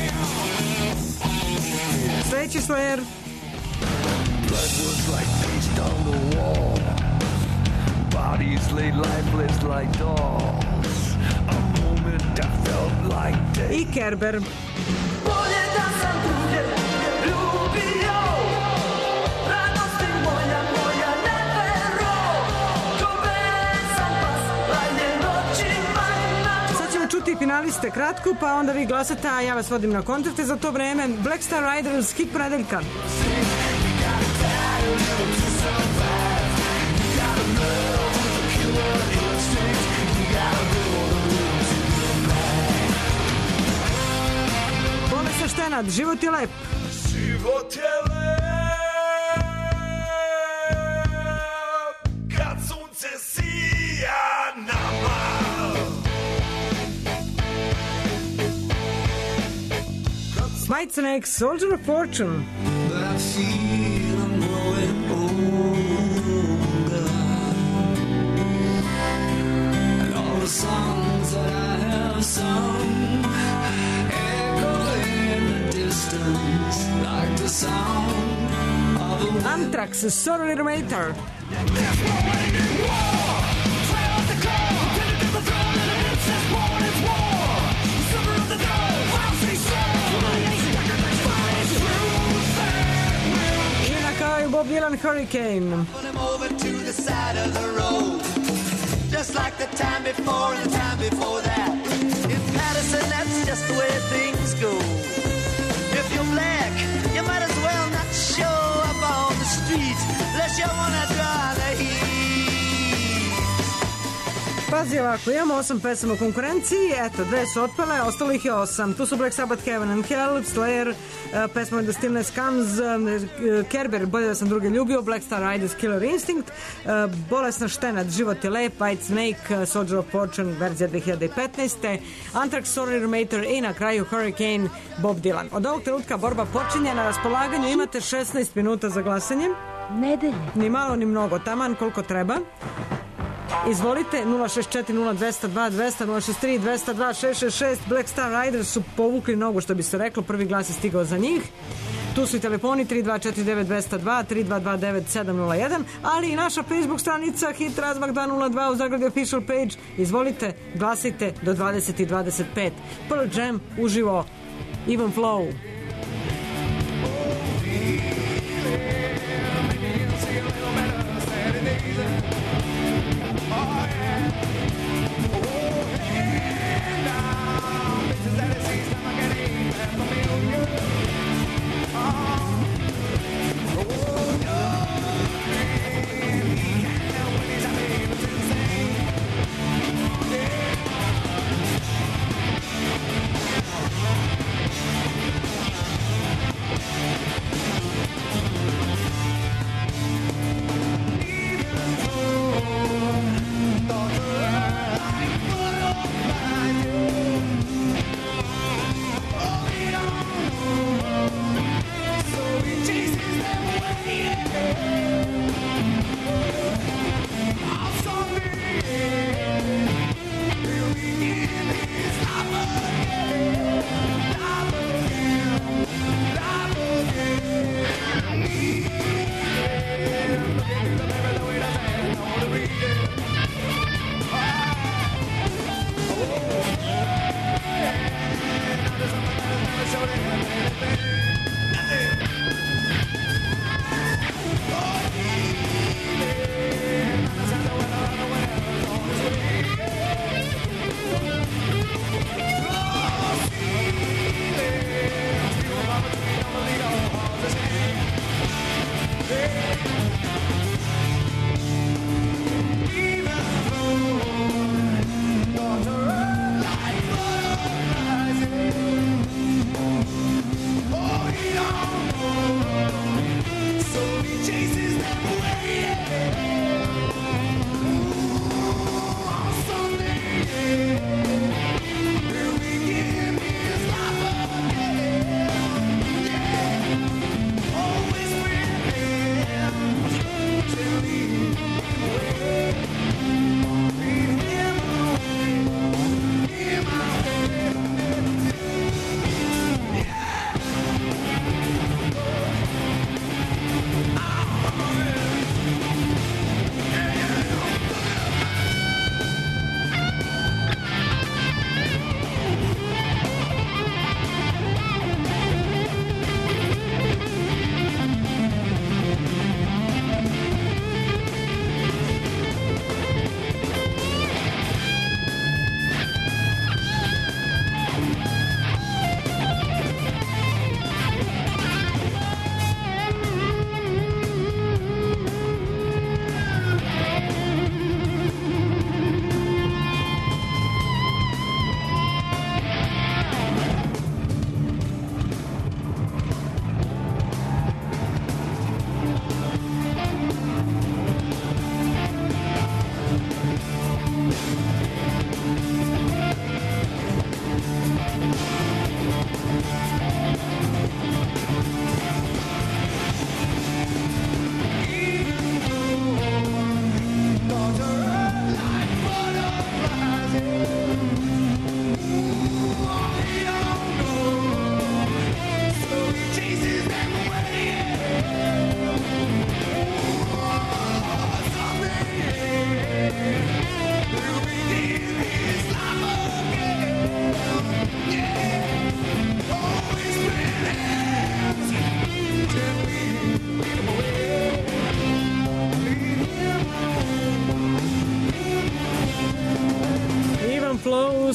well. Sledeći Slayer. Blood was like paste on the wall. Bodies laid lifeless like dolls. A moment I felt like day. I Kerber. Bolje da sam druge ljubio, radosti moja, moja ne vero, ko besan pas, lanje noćima na... Sad ćemo čuti finaliste kratko, pa onda vi glasate, a ja vas vodim na kontrakte za to vreme. Black Star Riders, hit ponedeljka. Bolesna Štenad, život je lep. Život je lep, kad sunce sija nama. Whitesnake, Soldier of Fortune. But I feel I'm growing older, and all the songs that I have sung echo in the distance like the sound of a wind. Anthrax, Sorry Remater. I na kraju Bob Dylan, Hurricane. Put him over to the side of the road, just like the time before and the time before that. In Patterson, that's just the way things go. If you're black, you might as well not show up on the street unless you wanna draw the heat. Pazi ovako, imamo osam pesama u konkurenciji, eto, dve su otpale, ostalo ih je osam. Tu su Black Sabbath, Heaven and Hell, Slayer, uh, pesma The Stillness Comes, uh, Kerber, Bolje da sam druge ljubio, Black Star Riders, Killer Instinct, uh, Bolesna Štenad, Život je lep, Whitesnake, uh, Soldier of Fortune, verzija dve hiljade petnaeste. Anthrax, Sorry Remater i na kraju Hurricane, Bob Dylan. Od ovog trenutka borba počinje, na raspolaganju imate šesnaest minuta za glasanje. Nedelje. Ni malo ni mnogo, taman koliko treba. Izvolite, nula šest četiri nula dva zero dva dva zero nula šest tri dva zero dva šest šest šest. Black Star Riders su povukli nogu, što bi se reklo, prvi glas je stigao za njih. Tu su i telefoni tri dva četiri devet dva zero dva, tri dva dva devet sedam nula jedan, ali i naša Facebook stranica Hit Razmak dva nula dva u zagradi official page. Izvolite, glasajte do dvadeset i dvadeset pet. Pearl Jam uživo, Even Flow.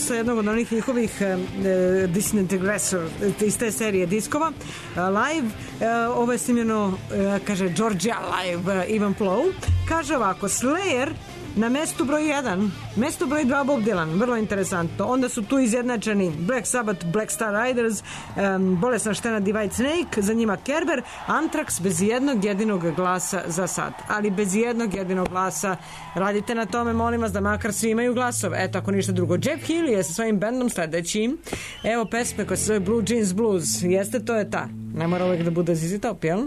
sa jednog od onih njihovih e, Disintegressor iz te serije diskova e, live, e, ovo je snimljeno e, kaže Georgia Live, e, Ivan Plow kaže ovako, Slayer na mestu broj jedan, mesto broj dva Bob Dylan, vrlo interesantno. Onda su tu izjednačeni Black Sabbath, Black Star Riders, um, Bolesna štena Divide Snake, za njima Kerber, Anthrax bez jednog jedinog glasa za sad. Ali bez jednog jedinog glasa. Radite na tome, molim vas, da makar svi imaju glasove. Eto, ako ništa drugo. Jeff Healey je sa svojim bendom sledeći. Evo pesme koja se zove Blue Jeans Blues. Jeste, to je ta. Ne mora uvijek da bude Z Z Top, jel?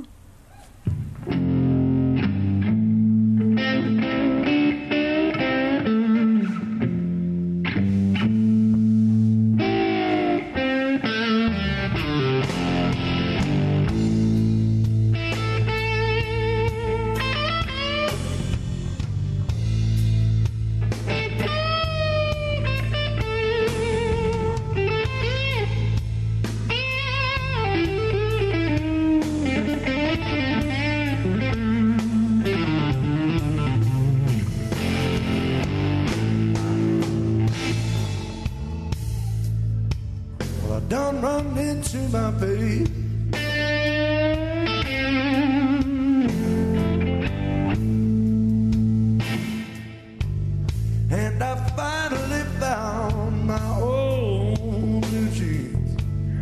Don't run into my babe. And I finally found my own blue jeans.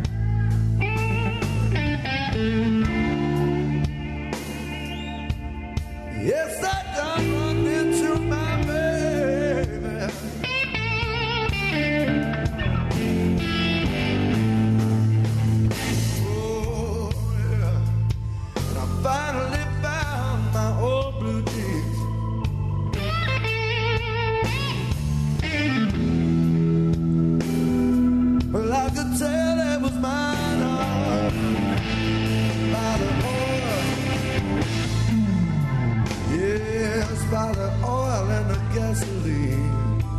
Yes, I done run into my baby. Finally found my old blue jeans. Well, I could tell it was mine uh, by the oil. Yes, by the oil and the gasoline.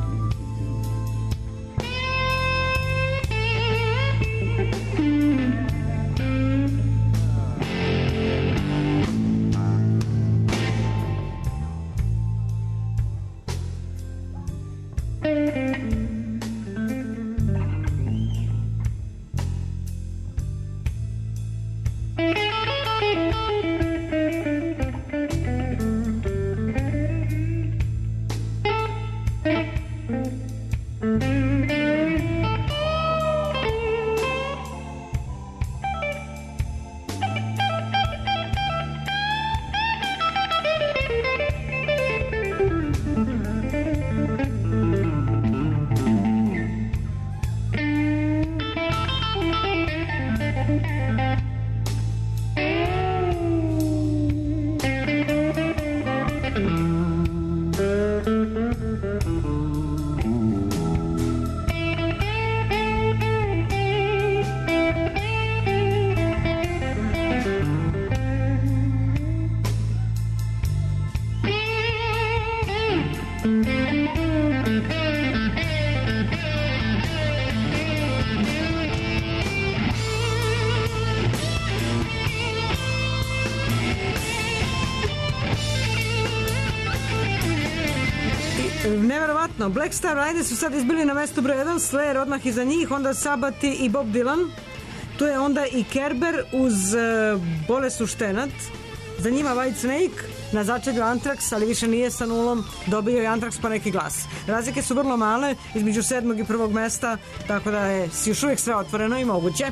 Neverovatno, Black Star Riders su sad izbili na mestu broj jedan, Slayer odmah iza njih, onda Sabbath i Bob Dylan. Tu je onda i Kerber uz uh, Bolesnu štenat, za njima White Snake, na začelju Anthrax, ali više nije sa nulom, dobio je Anthrax po neki glas. Razlike su vrlo male između sedmog i prvog mesta, tako da je još uvijek sve otvoreno i moguće.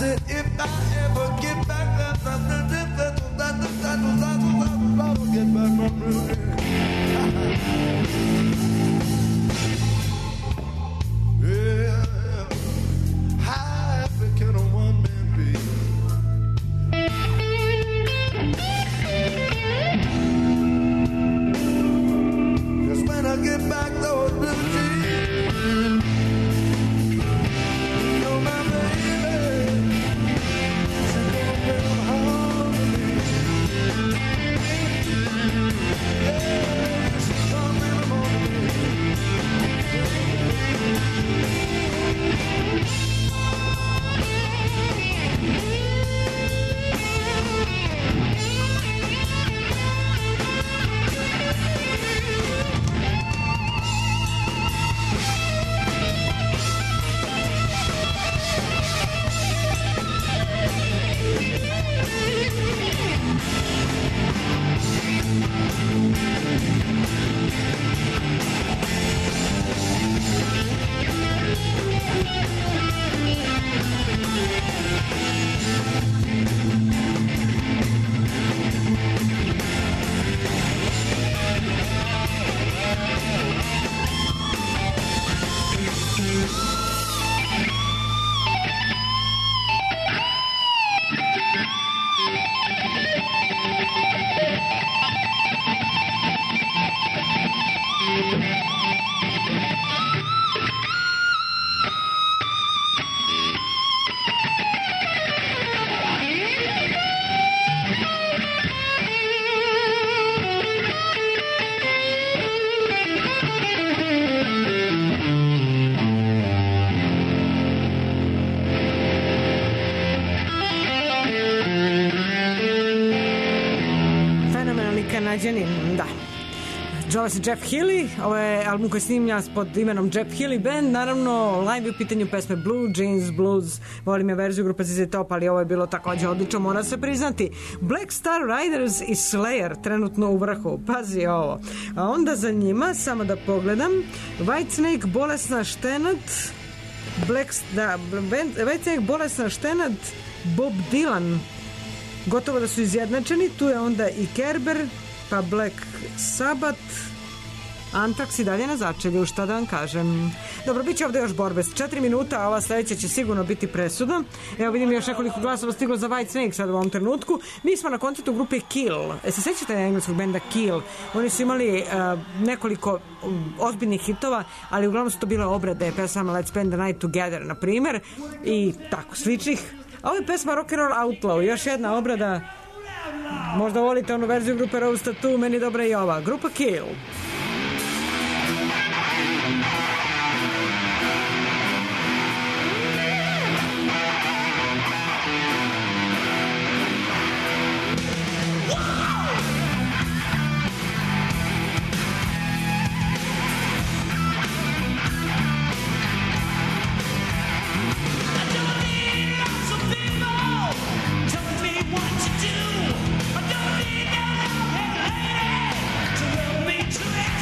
said, if I ever get back, that, that, that, that, that, that, that, that, that, that, get back my Rudy. Yeah, how happy can a one man be? Cause when I get back those blue jeans, you know my baby, she gonna bring them home to me. Yeah, she gonna bring them home to me. Kanadjanin, da. Zove se Jeff Healey, ovo je album koji snimlja pod imenom Jeff Healey Band, naravno live je u pitanju pesme Blue Jeans Blues, volim je verziju grupe Z Z Top, ali ovo je bilo takođe odlično, mora se priznati. Black Star Riders i Slayer trenutno u vrhu, pazi ovo. A onda za njima, samo da pogledam, Whitesnake, Bolesna štenad, Black, da, Whitesnake, Bolesna štenad, Bob Dylan, gotovo da su izjednačeni, tu je onda i Kerber, pa Black Sabbath, Anthrax i dalje na začelju, šta da vam kažem. Dobro, bit će ovde još borbe s četiri minuta, a ova sledeća će sigurno biti presuda. Evo vidim još nekoliko glasova stiglo za Whitesnake sad u ovom trenutku. Mi smo na koncertu grupe Kill. E, se sećate engleskog benda Kill? Oni su imali uh, nekoliko um, ozbiljnih hitova, ali uglavnom su to bile obrade pesama Let's Spend the Night Together, na primer, i tako, sličnih. A ovo je pesma Rock and Roll Outlaw, još jedna obrada. Možda volite onu verziju grupe Rose Tattoo, meni dobra i ova. Grupa Kill. What to do? I don't need no love, hey lady, to love me to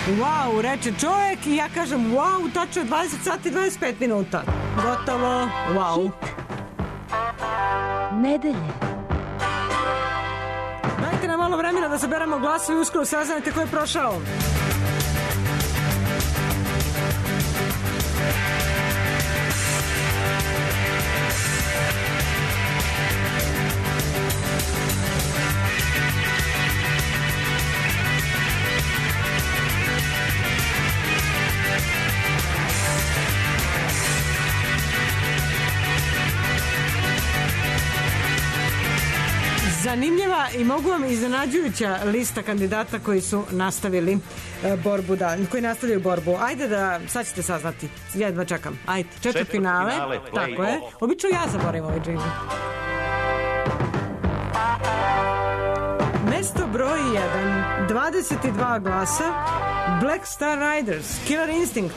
Wow, reče čovjek i ja kažem wow, tačno dvadeset sati i dvadeset pet minuta. Gotovo, wow. Nedelje. Dajte nam malo vremena da saberamo glasove i uskoro saznajte ko je prošao. Zanimljiva i mogu vam iznenađujuća lista kandidata koji su nastavili e, borbu, da, koji nastavljaju borbu. Ajde da, sad ćete saznati. Ja jedva čekam. Ajde, četvrt finale. Tako je. Obično ja zaboravim ovaj džingl. Mesto broj jedan, dvadeset dva glasa, Black Star Riders, Killer Instinct.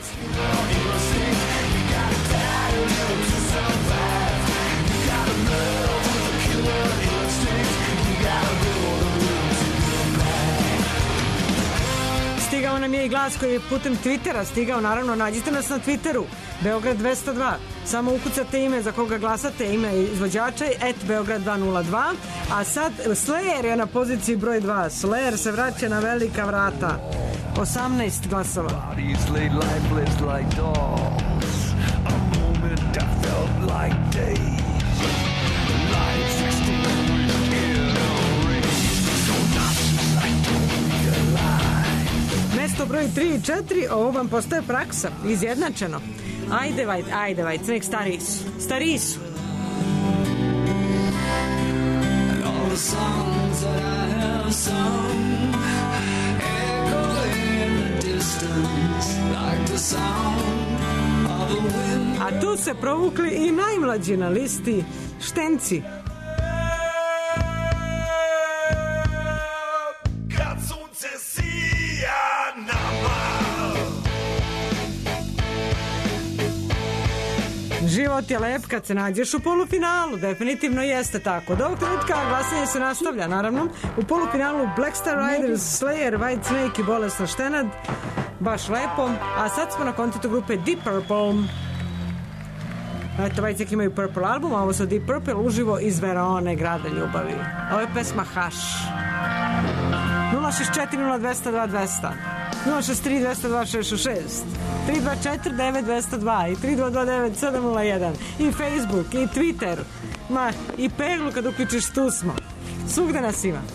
Stigao nam je i glas koji je putem Twittera stigao, naravno nađite nas na Twitteru, Beograd dvesta dva, samo ukucate ime za koga glasate, ime izvođača, et Beograd dvesta nula dva, a sad Slayer je na poziciji broj dva, Slayer se vraća na velika vrata, osamnaest glasova. Mesto broj tri i četiri, ovo vam postaje praksa, izjednačeno. Ajde, vaj, ajde, vaj, nek stariji su. Stariji su. A tu se provukli i najmlađi na listi, Štenci. Život je lep kad se nađeš u polufinalu, definitivno jeste tako. Do ovog trenutka glasanje se nastavlja, naravno. U polufinalu Black Star Riders, Slayer, White Snake i Bolesna štenad. Baš lepo. A sad smo na koncertu grupe Deep Purple. Eto, White Snake imaju Purple album, a ovo su Deep Purple uživo iz Verone, grada ljubavi. Ovo je pesma Hush. nula šest četiri nula dvesta dva dvesta. nula šest tri dvesta dva šest šest, tri dva četiri devet dvesta dva i tri dva dva devet sedam nula jedan, i Facebook, i Twitter, ma, i Peglu kad uključiš, tu smo. Svugde nas ima.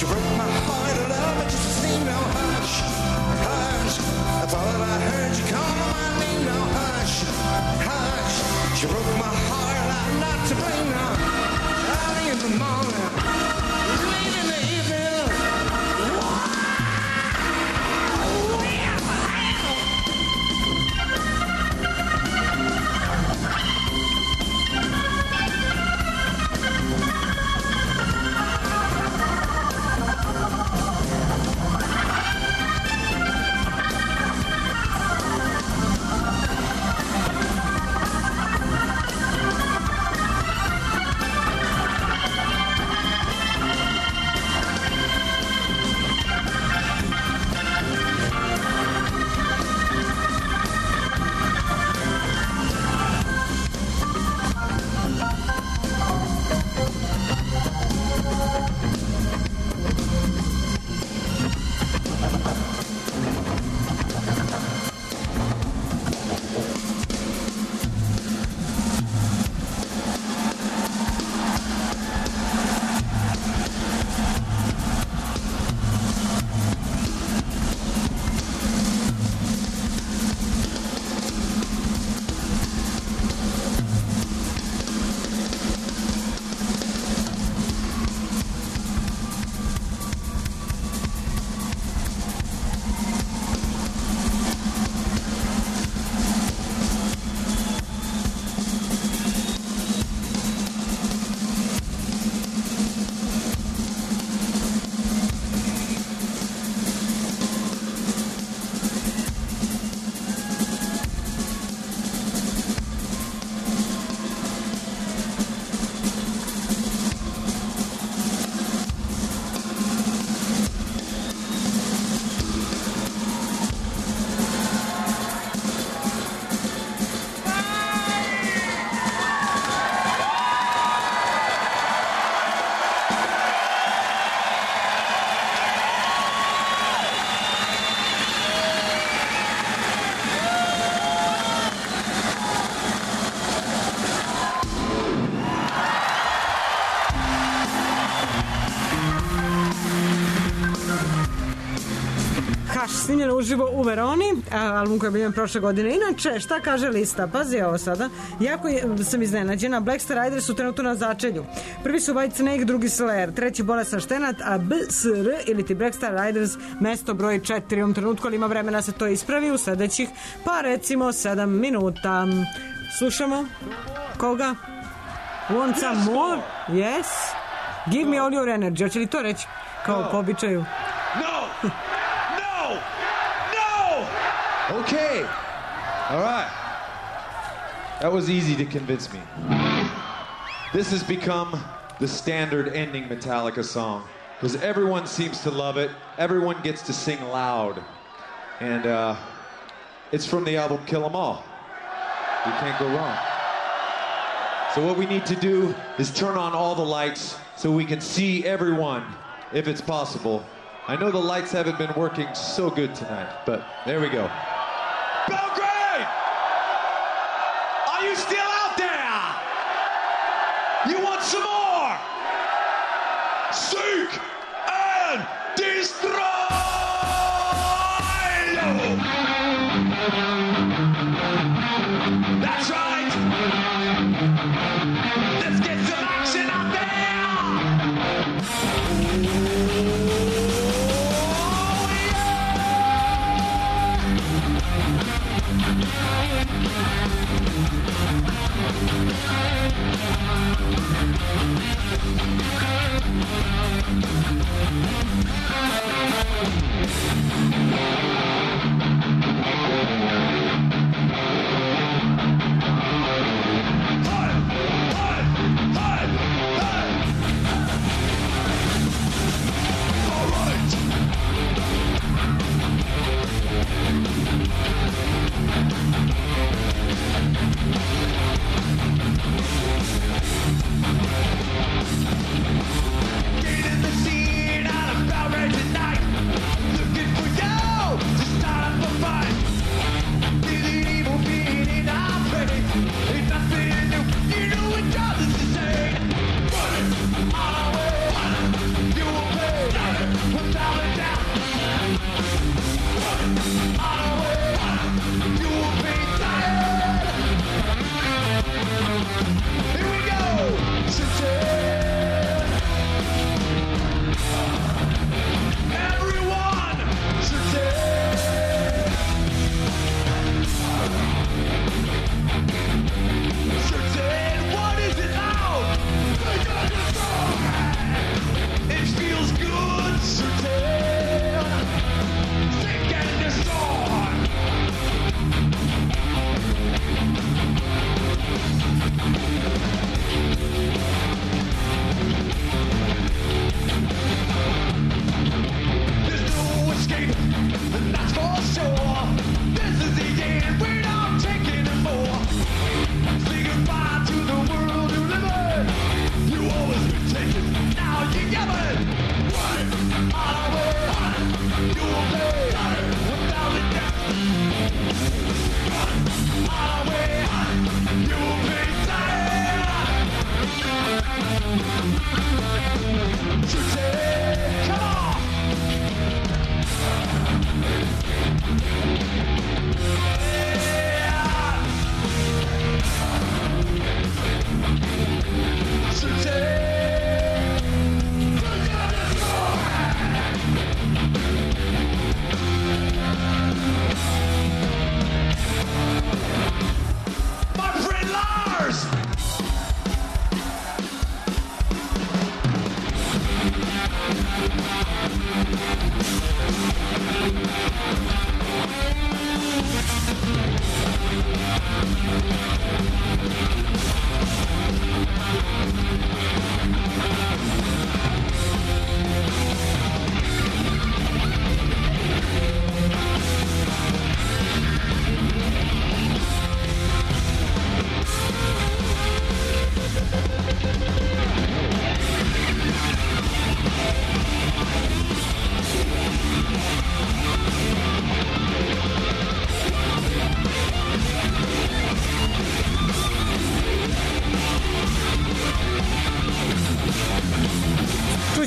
She broke my heart, love, but just a name, no hush, hush. That's all that I heard you call my name, no hush, hush. She broke my heart, I'm not to blame now. Early in the morning, late in the evening. Snimljeno uživo u Veroni, album koji je bio prošle godine. Inače, šta kaže lista? Pazi ovo sada. Jako je, sam iznenađena. Black Star Riders su trenutno na začelju. Prvi su White Snake, drugi Slayer, treći Bolestan štenat, a B S R ili ti Black Star Riders mesto broj četiri u ovom trenutku, ali ima vremena da se to ispravi u sledećih, pa recimo sedam minuta. Slušamo koga? Want some more? Yes. Give me all your energy. Hoće li to reći kao po običaju? No! Okay. All right. That was easy to convince me. This has become the standard ending Metallica song because everyone seems to love it. Everyone gets to sing loud. And uh, it's from the album Kill 'Em All. You can't go wrong. So what we need to do is turn on all the lights so we can see everyone if it's possible. I know the lights haven't been working so good tonight, but there we go. Belgrade! Are you still out there? You want some more? Seek and destroy! That's right! Let's get some action out there!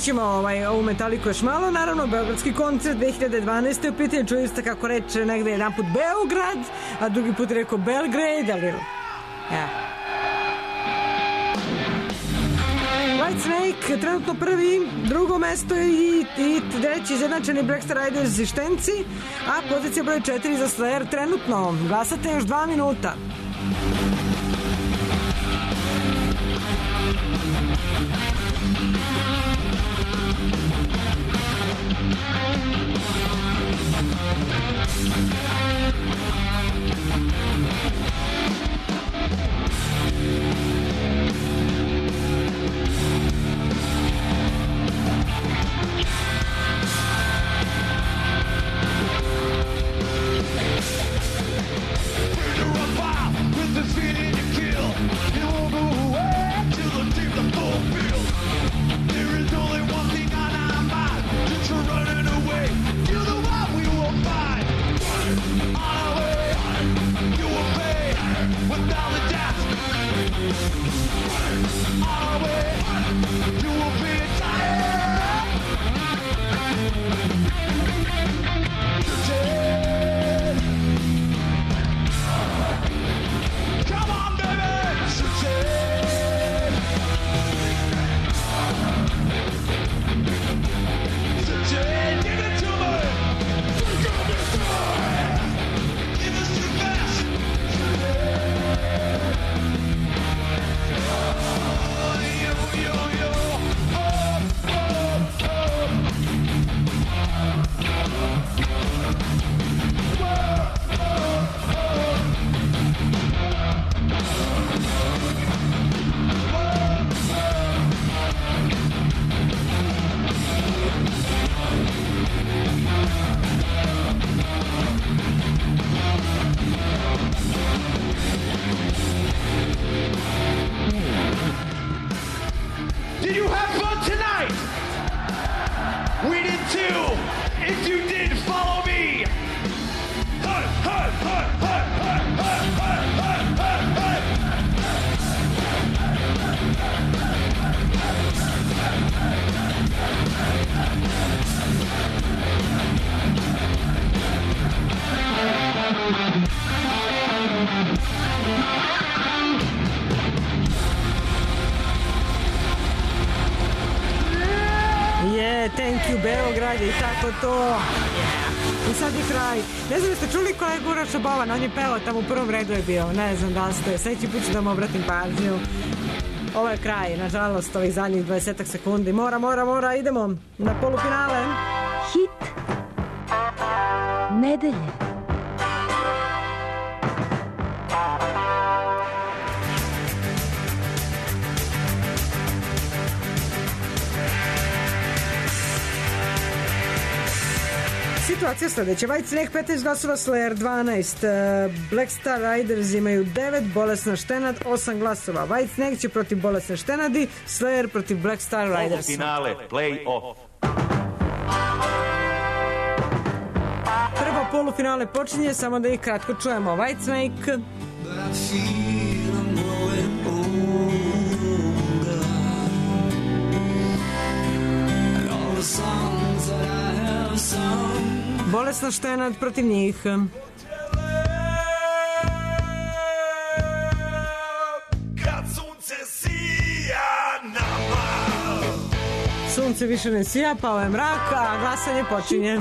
ćemo ovaj, ovu Metaliku još malo. Naravno, beogradski koncert dve hiljade dvanaeste. U pitanju čuli ste kako reče negde jedan put Beograd, a drugi put je rekao Belgrade, ali... Ja. Whitesnake, trenutno prvi, drugo mesto i, i treći izjednačeni Black Star Riders i Štenci, a pozicija broj četiri za Slayer trenutno. Glasate još dva minuta. Beograd i tako to. Yeah. I sad je kraj. Ne znam, jeste čuli kolegu Uroša Bovan, on je pevao tamo u prvom redu je bio. Ne znam da ste, sledeći put ću da mu obratim pažnju. Ovo je kraj, nažalost, ovih zadnjih dvadeset sekundi. Mora, mora, mora, idemo na polufinale. Hit nedelje. Situacija sledeća. Whitesnake petnaest glasova, Slayer dvanaest, Black Star Riders imaju devet, Bolesna Štenad osam glasova. Whitesnake će protiv Bolesne Štenadi, Slayer protiv Black Star Riders. Finale, play-off. Prvo polufinale počinje, samo da ih kratko čujemo. Whitesnake. Bolesna Štenad protiv njih. Kad sunce sija nama. Sunce više ne sija, pao je mrak, a glasanje počinje.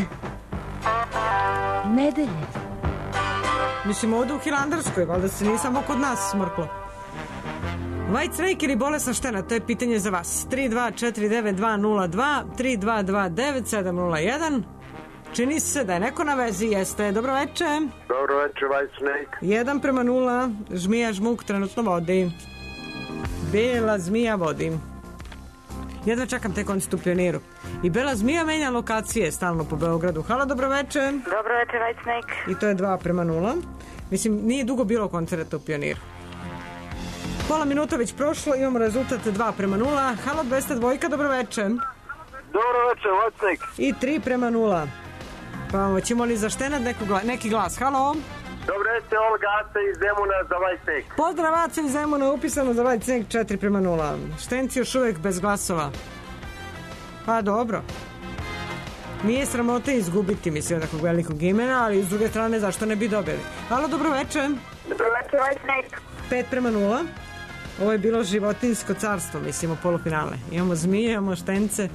Nedelje. Mislim, ovde u Hilandarskoj, valjda se nije samo kod nas smrklo. Whitesnake ili Bolesna Štenad, to je pitanje za vas. tri dva četiri devet dva nula dva, tri dva dva devet sedam nula jedan. Čini se da je neko na vezi, jeste. Dobro veče. Dobro veče, Whitesnake. jedan prema nula, Žmija Žmuk trenutno vodi. Bela zmija vodi. Jedva čekam te koncert u Pioniru. I Bela zmija menja lokacije stalno po Beogradu. Halo, dobro veče. Dobro veče, Whitesnake. I to je dva prema nula. Mislim, nije dugo bilo koncerta u Pioniru. Pola minuta već prošlo, imamo rezultat dva prema nula. Halo, dvesta dva, dobro veče. Dobro veče, Whitesnake. I tri prema nula. Pa ćemo li za Štenad neko gla, neki glas? Halo? Dobro veče, Olga Aca iz Zemuna za Whitesnake. Pozdrav, Aca iz Zemuna, upisano za Whitesnake četiri prema nula. Štenci još uvek bez glasova. Pa dobro. Nije sramota izgubiti, mislim, nekog velikog imena, ali s druge strane, zašto ne bi dobili? Halo, dobroveče. Dobroveče, White Snake. pet prema nula. Ovo je bilo životinjsko carstvo, mislim, u polufinale. Imamo zmije, imamo štence.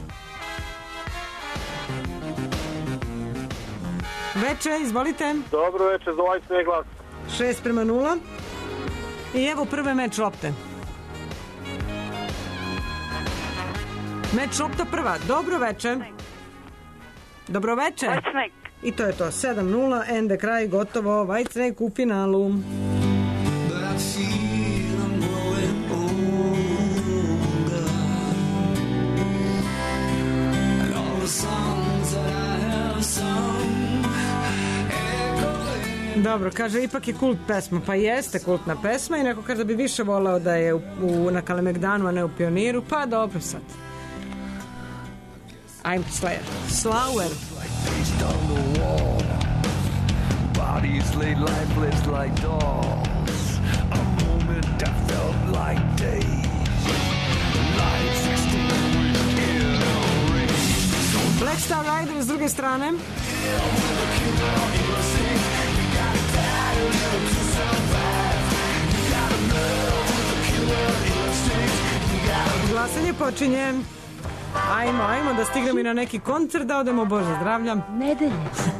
Veče, izvolite. Dobro veče, za White Snake glas. šest prema nula. I evo prve meč lopte. Meč lopta prva. Dobro veče. Dobro veče. White Snake. I to je to. sedam nula, ende kraj, gotovo. White Snake u finalu. But I feel I'm growing older, and all the songs that I have sung echoing. Dobro, kaže, ipak je kult pesma. Pa jeste kultna pesma i neko kaže da bi više volao da je u, u, na Kalemegdanu, a ne u Pioniru. Pa dobro sad. I'm Slayer. Slower. Faced on the wall, bodies laid lifeless like dolls. A moment I felt like days. Life extinguished in a race. Black Star Rider s druge strane. Glasanje počinje. Ajmo, ajmo da stignemo i na neki koncert, da odemo, Bože zdravlja. Nedelje.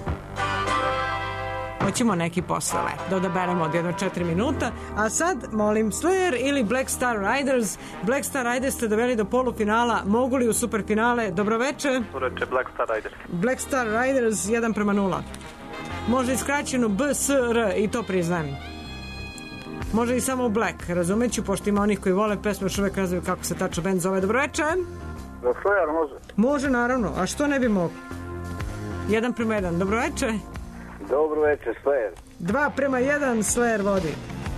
Hoćemo neki posle let, da odaberemo od jedno četiri minuta. A sad, molim, Slayer ili Black Star Riders. Black Star Riders ste doveli do polufinala, mogu li u superfinale? Dobroveče. Dobroveče, Black Star Riders. Black Star Riders jedan prema nula. Može iskraćeno B S R i to priznajem. Može i samo Black, razumeću, pošto ima onih koji vole pesmu, još uvek razviju kako se tačno band zove. Dobroveče. Za Slayer može? Može, naravno, a što ne bi mogo? Jedan prema jedan, dobroveče. Dobro veče, Slayer. Dva prema jedan, Slayer vodi.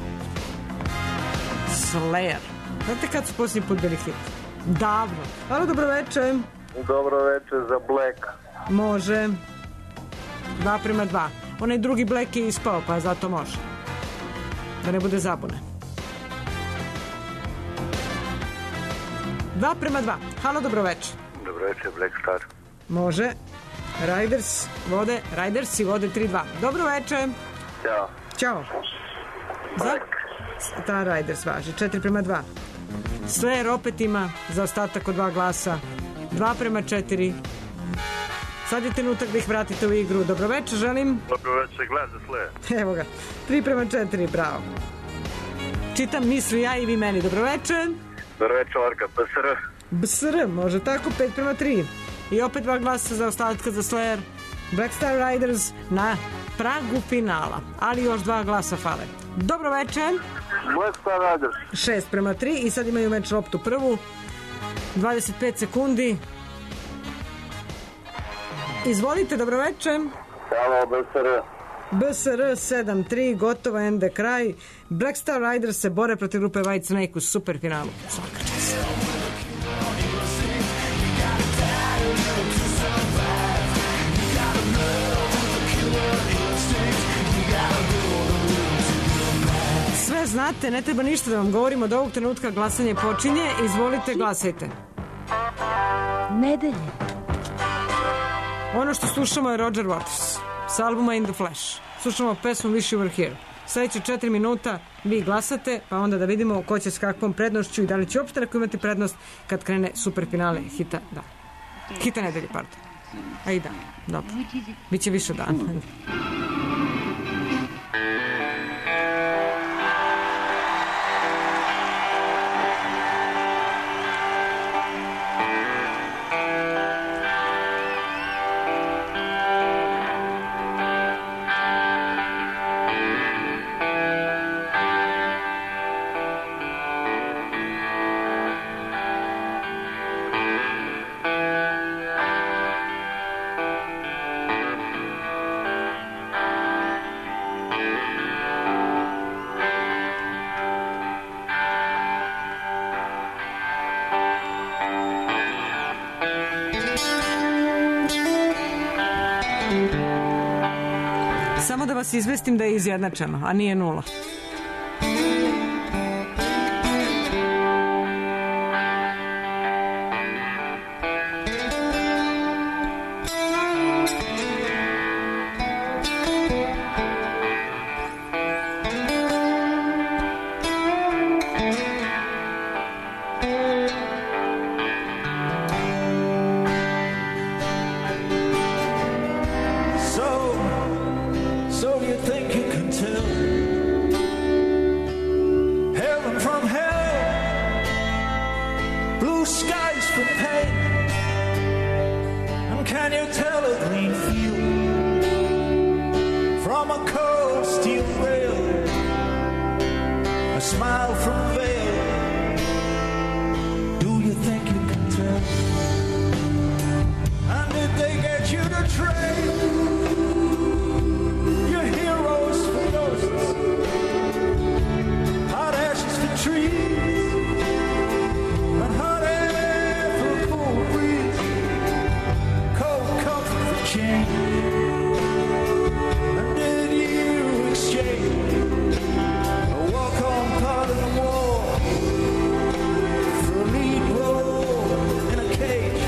Slayer. Znate kad su posljednji put bili hit? Davno. Halo, dobroveče. Dobro veče za Black. Može. Dva prema dva. Onaj drugi Black je ispao, pa zato može. Da ne bude zabune. Dva prema dva. Halo, dobroveče. Dobro veče, Black Star. Može. Riders vode, Riders i vode tri dva. Dobro veče. Ćao. Ćao. Za Star Riders važi. četiri prema dva. Slayer opet ima za ostatak od dva glasa. dva prema četiri. Sad je trenutak da ih vratite u igru. Dobro veče, želim. Dobro veče, glas za Slayer. Evo ga. tri prema četiri, bravo. Čitam misli ja i vi meni. Dobro veče. Dobro veče, Orka, B S R. B S R, može tako, pet prema tri. I opet dva glasa za ostatka za Slayer. Black Star Riders na pragu finala. Ali još dva glasa fale. Dobro veče. Black Star Riders. šest prema tri i sad imaju meč loptu prvu. dvadeset pet sekundi. Izvolite, dobro veče. Halo, B S R. B S R sedam tri, gotovo, ende kraj. Black Star Riders se bore protiv grupe White Snake u superfinalu. Svaka čast. Sve znate, ne treba ništa da vam govorim, od ovog trenutka glasanje počinje. Izvolite, glasajte. Nedelje. Ono što slušamo je Roger Waters s albuma In the Flash. Slušamo pesmu Wish You Were Here. Sljedeće četiri minuta vi glasate, pa onda da vidimo ko će s kakvom prednošću i da li će uopšte neko imati prednost kad krene superfinale hita, da. Hita nedelje, pardon. A i da, dobro. Biće više dana. Samo da vas izvestim da je izjednačeno, a nije nula. evergreen field from a cold steel rail, a smile from veil. Do you think you can tell? And did they get you to trade your heroes for ghosts, hot ashes for trees, and hot air for a cool breeze, cold comfort for change? And did you exchange a walk-on part of the war for a lead role in a cage?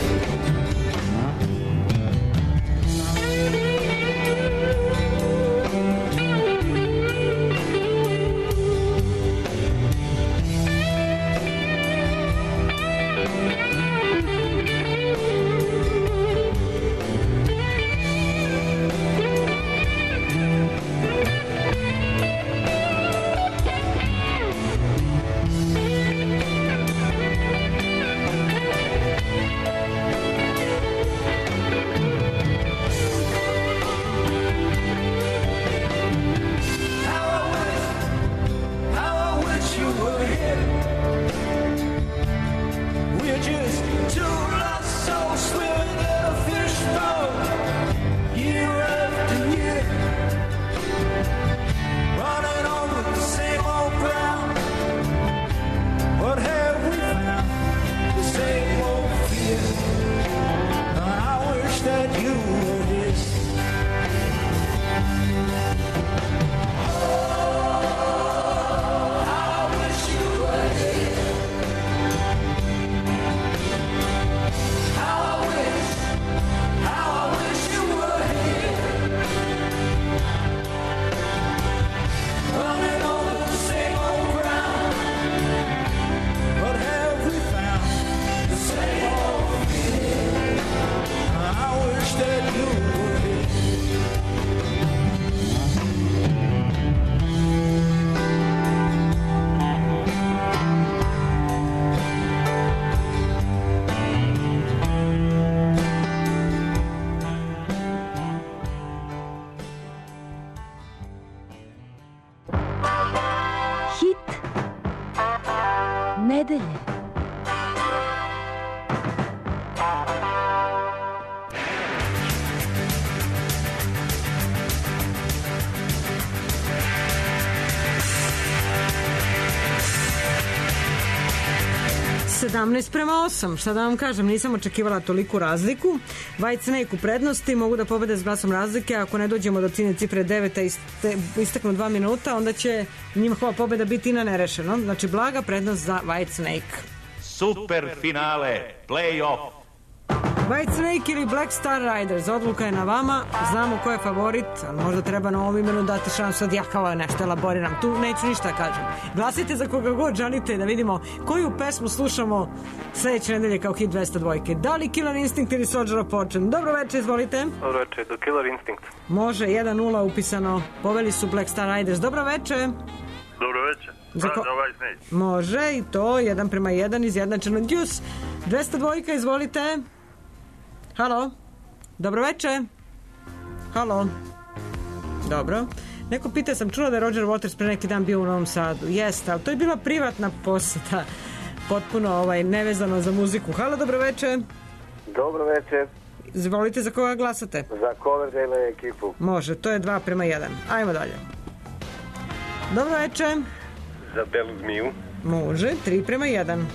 nedelje. sedamnaest prema osam, šta da vam kažem, nisam očekivala toliku razliku. White Snake u prednosti, mogu da pobede s glasom razlike, ako ne dođemo do ciljne cifre devet, a iste, istaknu dva minuta, onda će njihova pobeda biti i na nerešeno. Znači, blaga prednost za White Snake. Super finale, play-off. White Snake ili Black Star Riders, odluka je na vama, znamo ko je favorit, ali možda treba na ovom imenu dati šansu, da ja kao nešto elaboriram, tu neću ništa kažem. Glasite za koga god želite da vidimo koju pesmu slušamo sledeće nedelje kao hit dvesta dva. Da li Killer Instinct ili Soldier of Fortune? Dobro večer, izvolite. Dobro večer, do Killer Instinct. Može, jedan nula upisano, poveli su Black Star Riders. Dobro večer. Dobro večer. Za ko... White Snake. Može i to, jedan prema jedan, izjednačeno. Djus, dvesta dva, izvolite. Halo, dobro večer. Halo. Dobro. Neko pita, sam čula da je Roger Waters pre neki dan bio u Novom Sadu. Jeste, ali to je bila privatna poseta, potpuno ovaj, nevezano za muziku. Halo, dobro večer. Dobro večer. Izvolite, za koga glasate? Za Coverdale ekipu. Može, to je dva prema jedan. Ajmo dalje. Dobro večer. Za Belu zmiju. Može, tri prema jedan.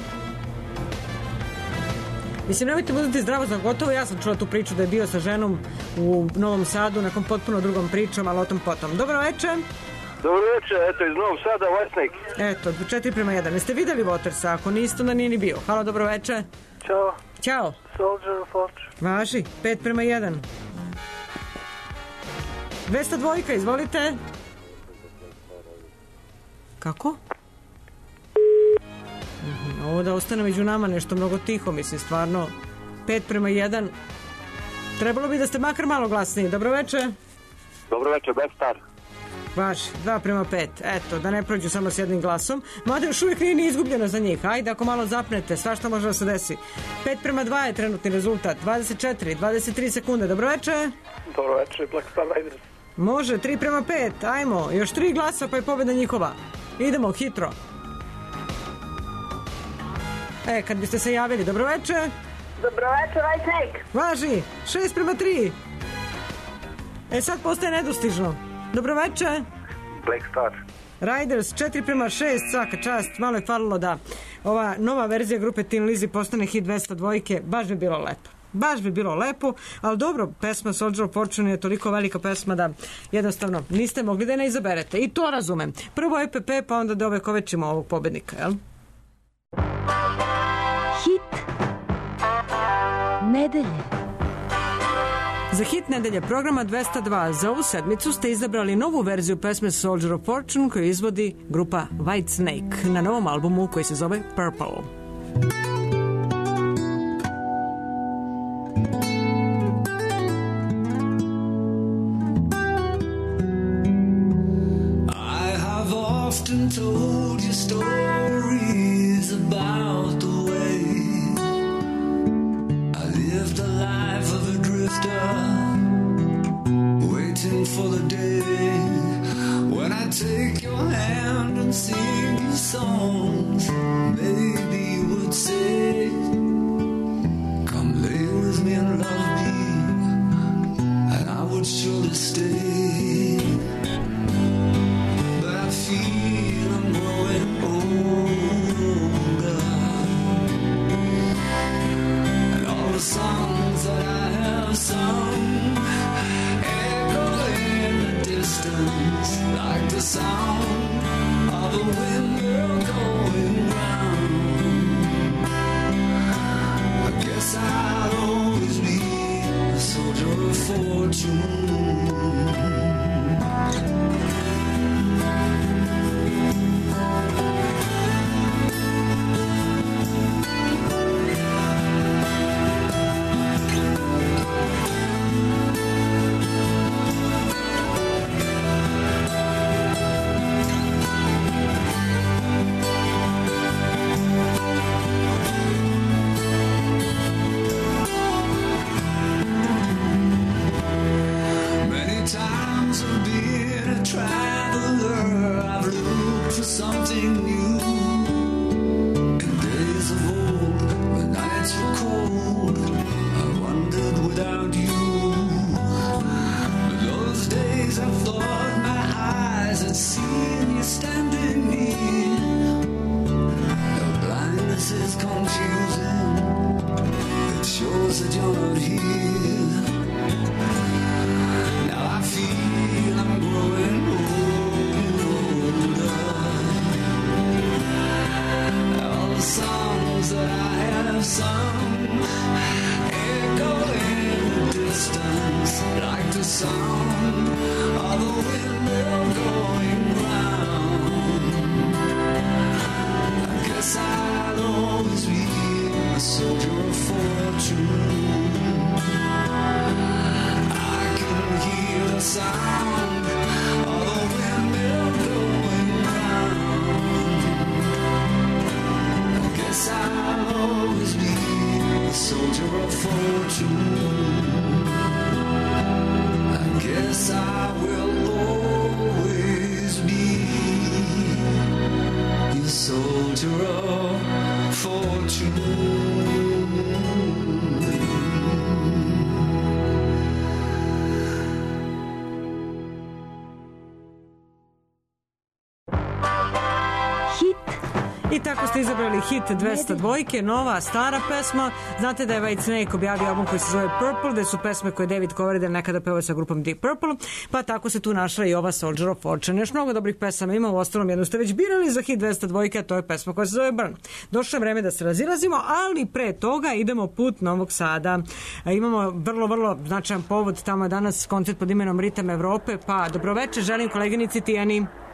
Mislim, nemojte budete zdravo za gotovo, ja sam čula tu priču da je bio sa ženom u Novom Sadu, nekom potpuno drugom pričom, ali o tom potom. Dobro večer. Dobro večer, eto iz Novog Sada, White Snake. Eto, četiri prema jedan. Jeste videli Watersa? Ako niste, onda nije ni bio. Halo, dobro večer. Ćao. Ćao. Soldier of Fortune. Važi, pet prema jedan. dvesta dva, izvolite. Kako? Ovo da ostane među nama nešto mnogo tiho, mislim, stvarno. Pet prema jedan. Trebalo bi da ste makar malo glasniji. Dobro večer. Dobro večer, Black Star. Baš, dva prema pet. Eto, da ne prođu samo s jednim glasom. Mada još uvijek nije ni izgubljeno za njih. Ajde, ako malo zapnete, svašta može da se desi. pet prema dva je trenutni rezultat. dvadeset četiri, dvadeset tri sekunde. Dobroveče. Dobroveče, Black Star Riders. Može, tri prema pet. Ajmo, još tri glasa pa je pobjeda njihova. Idemo, hitro. E, kad biste se javili, dobroveče. Dobroveče, White Snake. Važi, šest prema tri. E, sad postaje nedostižno. Dobroveče. Black Star. Riders, četiri prema šest, svaka čast. Malo je falilo da ova nova verzija grupe Tin Lizzy postane hit dvesta dvojke. Baš bi bilo lepo. Baš bi bilo lepo, ali dobro, pesma Soldier of Fortune je toliko velika pesma da jednostavno niste mogli da je ne izaberete. I to razumem. Prvo E P P, pa onda da ovekovečimo ovog pobednika, jel? Hit nedelje. Za hit nedelje programa dvesta dva za ovu sedmicu ste izabrali novu verziju pesme Soldier of Fortune koju izvodi grupa White Snake na novom albumu koji se zove Purple. I have often told you stories about the way I lived the life of a drifter, waiting for the day when I take your hand and sing you songs. Maybe you would say, come lay with me and love me, and I would surely stay. But I feel I'm growing older, and all the songs that I have sung echo in the distance like the sound of a windmill going round. I guess I'll always be a soldier of fortune. Many times I've been a traveler, I've looked for something new. In days of old, when nights were cold, I wandered without you. But those days I thought my eyes had seen you standing near. Your blindness is confusing, it shows that you're not here. Now I feel I'm growing older. All the songs that I have sung echo in the distance like the sound of the windmill going round. I guess I'll always be a soldier of fortune. I can hear the sound of the windmill going round. I guess I'll always be a soldier of fortune. I guess I will always be a soldier of fortune. I tako ste izabrali hit dvesta dvojke, nova, stara pesma. Znate da je White Snake objavio album koji se zove Purple, gde su pesme koje David Coverdale nekada pevao sa grupom Deep Purple, pa tako se tu našla i ova Soldier of Fortune. Još mnogo dobrih pesama ima, u ostalom jednu ste već birali za hit dvesta dvojke, a to je pesma koja se zove Burn. Došlo je vreme da se razilazimo, ali pre toga idemo put Novog Sada. E, imamo vrlo, vrlo značajan povod, tamo danas koncert pod imenom Ritam Evrope, pa dobroveče, želim koleginici Tijani.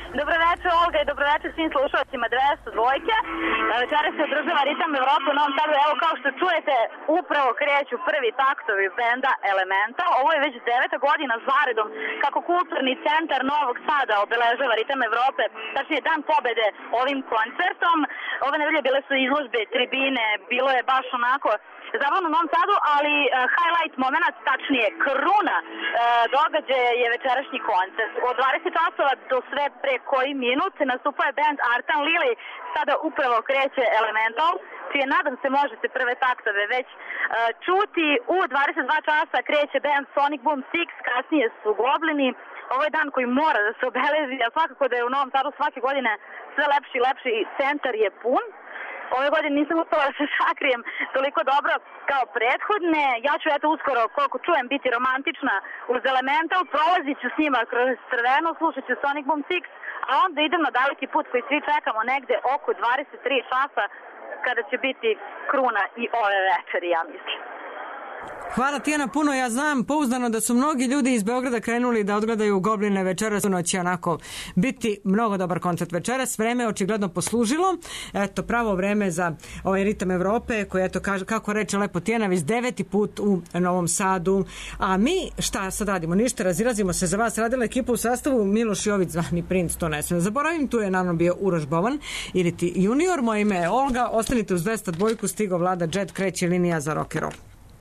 Dobro večer, Olga, i dobro večer svim slušalcima dvesta dvojke. Večera se održava Ritam Evrope u Novom Sadu. Evo, kao što čujete, upravo kreću prvi taktovi benda Elemental. Ovo je već deveta godina zaredom kako kulturni centar Novog Sada obeležava Ritam Evrope, tačnije Dan pobede ovim koncertom. Ove nedelje bile su izložbe, tribine, bilo je baš onako zabavno u Novom Sadu, ali uh, highlight moment, tačnije kruna uh, događaja je večerašnji koncert. Od dvadeset časova do sve pre koji minut nastupa je band Artan Lili, sada upravo kreće Elemental, čije nadam se možete prve taktove već uh, čuti. U dvadeset dva časa kreće band Sonic Boom Six, kasnije su Goblini. Ovo je dan koji mora da se obeleži, a svakako da je u Novom Sadu svake godine sve lepši i lepši, centar je pun. Ove godine nisam uspela da se sakrijem toliko dobro kao prethodne. Ja ću eto uskoro, koliko čujem, biti romantična uz Elemental, prolazit ću s njima kroz crveno, slušat ću Sonic Boom Six, a onda idem na daleki put koji svi čekamo negde oko dvadeset tri časa kada će biti kruna i ove večeri, ja mislim. Hvala Tijana puno, ja znam pouzdano da su mnogi ljudi iz Beograda krenuli da odgledaju Gobline večeras, u noći onako biti mnogo dobar koncert večeras, vreme je očigledno poslužilo, eto pravo vreme za ovaj Ritam Evrope koji eto kaže, kako reče lepo Tijana, već deveti put u Novom Sadu, a mi šta sad radimo, ništa, razilazimo se za vas, radila ekipa u sastavu Miloš Jović, zvani Princ, to ne smem zaboravim, tu je naravno bio Uroš Bovan ili ti junior, moje ime je Olga, ostanite uz dvesta dvojku, stigo Vlada Jet, kreće linija za rock and roll.